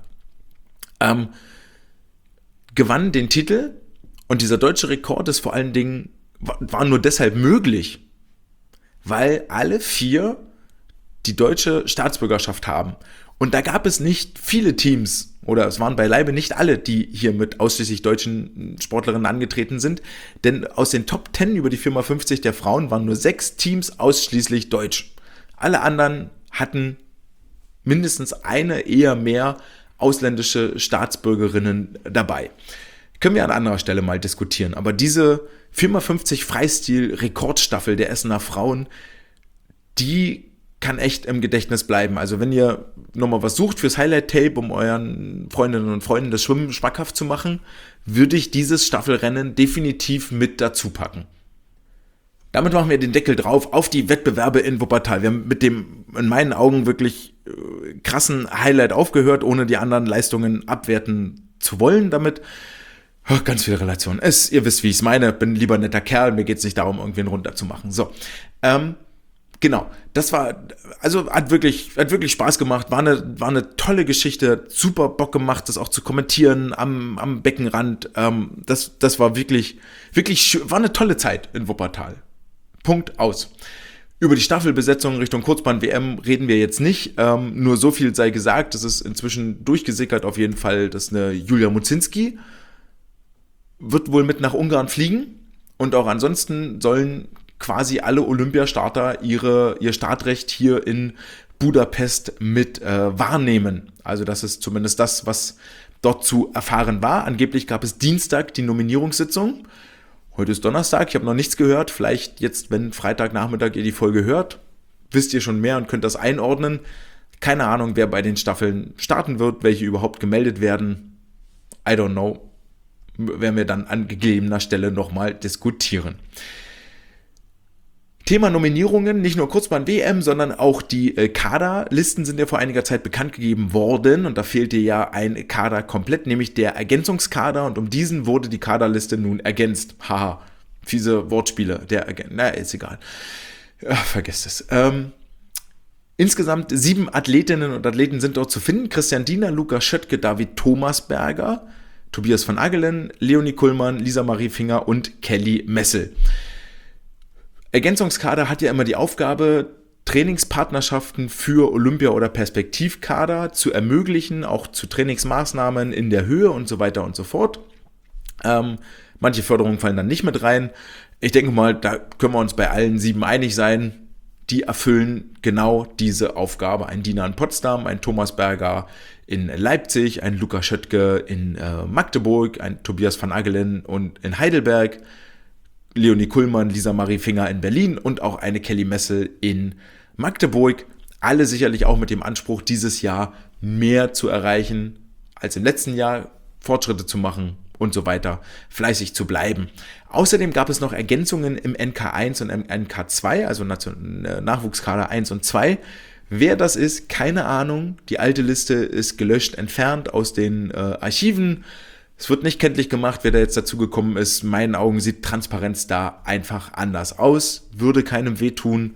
[SPEAKER 1] Gewann den Titel und dieser deutsche Rekord ist vor allen Dingen, war nur deshalb möglich, weil alle 4 die deutsche Staatsbürgerschaft haben. Und da gab es nicht viele Teams, oder es waren beileibe nicht alle, die hier mit ausschließlich deutschen Sportlerinnen angetreten sind, denn aus den Top 10 über die 4x50 der Frauen waren nur 6 Teams ausschließlich deutsch. Alle anderen hatten mindestens eine, eher mehr ausländische Staatsbürgerinnen dabei. Können wir an anderer Stelle mal diskutieren, aber diese 4x50 Freistil-Rekordstaffel der Essener Frauen, die kann echt im Gedächtnis bleiben. Also wenn ihr nochmal was sucht fürs Highlight-Tape, um euren Freundinnen und Freunden das Schwimmen schmackhaft zu machen, würde ich dieses Staffelrennen definitiv mit dazu packen. Damit machen wir den Deckel drauf auf die Wettbewerbe in Wuppertal. Wir haben mit dem in meinen Augen wirklich krassen Highlight aufgehört, ohne die anderen Leistungen abwerten zu wollen damit. Ganz viele Relationen. Ihr wisst, wie ich es meine. Bin lieber ein netter Kerl. Mir geht es nicht darum, irgendwen runterzumachen. So, Genau, das war, also hat wirklich Spaß gemacht, war eine tolle Geschichte, super Bock gemacht, das auch zu kommentieren am Beckenrand. Das war wirklich war eine tolle Zeit in Wuppertal. Punkt, aus. Über die Staffelbesetzung Richtung Kurzbahn-WM reden wir jetzt nicht. Nur so viel sei gesagt, das ist inzwischen durchgesickert auf jeden Fall, dass eine Julia Mucinski wird wohl mit nach Ungarn fliegen. Und auch ansonsten sollen quasi alle Olympiastarter ihr Startrecht hier in Budapest mit wahrnehmen. Also das ist zumindest das, was dort zu erfahren war. Angeblich gab es Dienstag die Nominierungssitzung. Heute ist Donnerstag, ich habe noch nichts gehört. Vielleicht jetzt, wenn Freitagnachmittag ihr die Folge hört, wisst ihr schon mehr und könnt das einordnen. Keine Ahnung, wer bei den Staffeln starten wird, welche überhaupt gemeldet werden. I don't know. Werden wir dann an gegebener Stelle nochmal diskutieren. Thema Nominierungen, nicht nur Kurzbahn-WM, sondern auch die Kaderlisten sind ja vor einiger Zeit bekannt gegeben worden und da fehlte ja ein Kader komplett, nämlich der Ergänzungskader und um diesen wurde die Kaderliste nun ergänzt. Haha, fiese Wortspiele, ist egal. Ja, vergesst es. Insgesamt 7 Athletinnen und Athleten sind dort zu finden. Christian Diener, Luca Schöttke, David Thomasberger, Tobias van Agelen, Leonie Kullmann, Lisa Marie Finger und Kelly Messel. Ergänzungskader hat ja immer die Aufgabe, Trainingspartnerschaften für Olympia- oder Perspektivkader zu ermöglichen, auch zu Trainingsmaßnahmen in der Höhe und so weiter und so fort. Manche Förderungen fallen dann nicht mit rein. Ich denke mal, da können wir uns bei allen 7 einig sein. Die erfüllen genau diese Aufgabe. Ein Diener in Potsdam, ein Thomasberger in Leipzig, ein Luca Schöttke in Magdeburg, ein Tobias van Agelen und in Heidelberg, Leonie Kullmann, Lisa Marie Finger in Berlin und auch eine Kelly Messel in Magdeburg. Alle sicherlich auch mit dem Anspruch, dieses Jahr mehr zu erreichen als im letzten Jahr, Fortschritte zu machen und so weiter, fleißig zu bleiben. Außerdem gab es noch Ergänzungen im NK1 und im NK2, also Nachwuchskader 1 und 2. Wer das ist, keine Ahnung. Die alte Liste ist gelöscht, entfernt aus den Archiven. Es wird nicht kenntlich gemacht, wer da jetzt dazu gekommen ist. In meinen Augen sieht Transparenz da einfach anders aus. Würde keinem wehtun.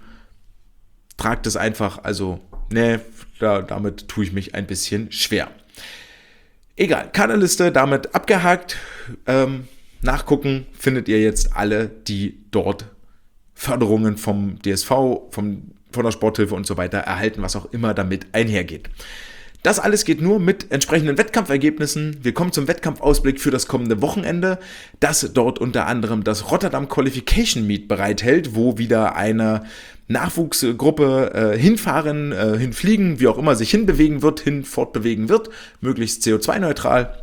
[SPEAKER 1] Tragt es einfach, also, damit tue ich mich ein bisschen schwer. Egal, Kaderliste damit abgehakt. Nachgucken findet ihr jetzt alle, die dort Förderungen vom DSV, von der Sporthilfe und so weiter erhalten, was auch immer damit einhergeht. Das alles geht nur mit entsprechenden Wettkampfergebnissen. Wir kommen zum Wettkampfausblick für das kommende Wochenende, das dort unter anderem das Rotterdam Qualification Meet bereithält, wo wieder eine Nachwuchsgruppe hinfliegen, wie auch immer sich fortbewegen wird, möglichst CO2-neutral.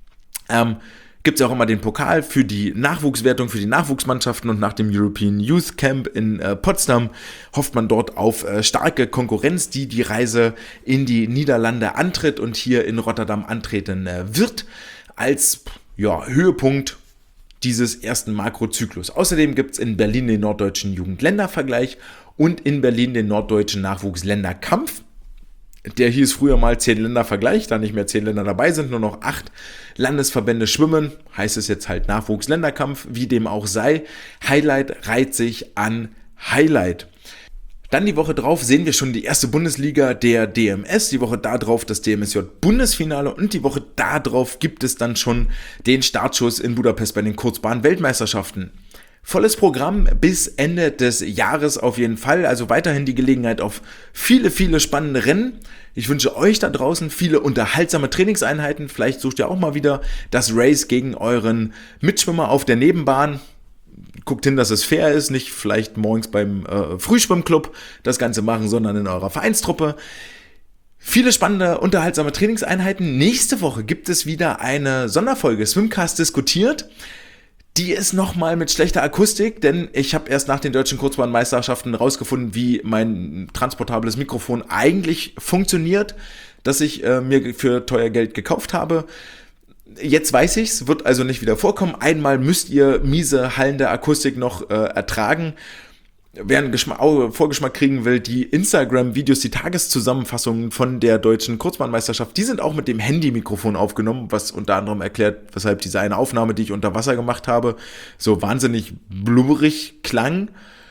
[SPEAKER 1] Gibt es auch immer den Pokal für die Nachwuchswertung, für die Nachwuchsmannschaften und nach dem European Youth Camp in Potsdam hofft man dort auf starke Konkurrenz, die Reise in die Niederlande antritt und hier in Rotterdam antreten wird, als Höhepunkt dieses ersten Makrozyklus. Außerdem gibt es in Berlin den norddeutschen Jugendländervergleich und in Berlin den norddeutschen Nachwuchsländerkampf. Der hieß früher mal 10-Länder-Vergleich, da nicht mehr 10 Länder dabei sind, nur noch 8 Landesverbände schwimmen, heißt es jetzt halt Nachwuchsländerkampf, wie dem auch sei. Highlight reiht sich an Highlight. Dann die Woche drauf sehen wir schon die erste Bundesliga der DMS, die Woche darauf das DMSJ-Bundesfinale und die Woche darauf gibt es dann schon den Startschuss in Budapest bei den Kurzbahn-Weltmeisterschaften. Volles Programm bis Ende des Jahres auf jeden Fall, also weiterhin die Gelegenheit auf viele, viele spannende Rennen. Ich wünsche euch da draußen viele unterhaltsame Trainingseinheiten. Vielleicht sucht ihr auch mal wieder das Race gegen euren Mitschwimmer auf der Nebenbahn. Guckt hin, dass es fair ist, nicht vielleicht morgens beim Frühschwimmclub das Ganze machen, sondern in eurer Vereinstruppe. Viele spannende, unterhaltsame Trainingseinheiten. Nächste Woche gibt es wieder eine Sonderfolge Swimcast diskutiert. Die ist nochmal mit schlechter Akustik, denn ich habe erst nach den deutschen Kurzbahnmeisterschaften rausgefunden, wie mein transportables Mikrofon eigentlich funktioniert, das ich mir für teuer Geld gekauft habe. Jetzt weiß ich's, wird also nicht wieder vorkommen. Einmal müsst ihr miese, hallende Akustik noch ertragen. Wer einen Vorgeschmack kriegen will, die Instagram-Videos, die Tageszusammenfassungen von der deutschen Kurzbahnmeisterschaft, die sind auch mit dem Handy-Mikrofon aufgenommen, was unter anderem erklärt, weshalb diese eine Aufnahme, die ich unter Wasser gemacht habe, so wahnsinnig blubberig klang.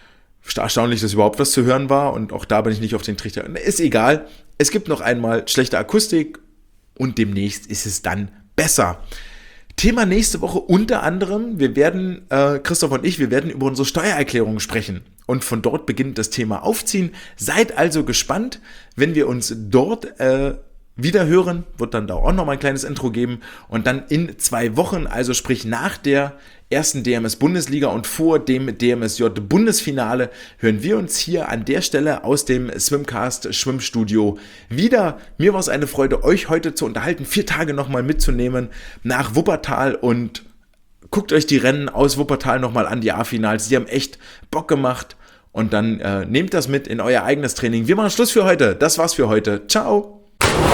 [SPEAKER 1] Erstaunlich, dass überhaupt was zu hören war und auch da bin ich nicht auf den Trichter. Ist egal, es gibt noch einmal schlechte Akustik und demnächst ist es dann besser. Thema nächste Woche unter anderem, Christoph und ich, wir werden über unsere Steuererklärung sprechen und von dort beginnt das Thema Aufziehen. Seid also gespannt, wenn wir uns dort wieder hören, wird dann da auch nochmal ein kleines Intro geben und dann in 2 Wochen, also sprich nach der ersten DMS-Bundesliga und vor dem DMSJ-Bundesfinale, hören wir uns hier an der Stelle aus dem Swimcast Schwimmstudio wieder. Mir war es eine Freude, euch heute zu unterhalten, 4 Tage nochmal mitzunehmen nach Wuppertal und guckt euch die Rennen aus Wuppertal nochmal an, die A-Finals, die haben echt Bock gemacht und dann nehmt das mit in euer eigenes Training. Wir machen Schluss für heute, das war's für heute, ciao!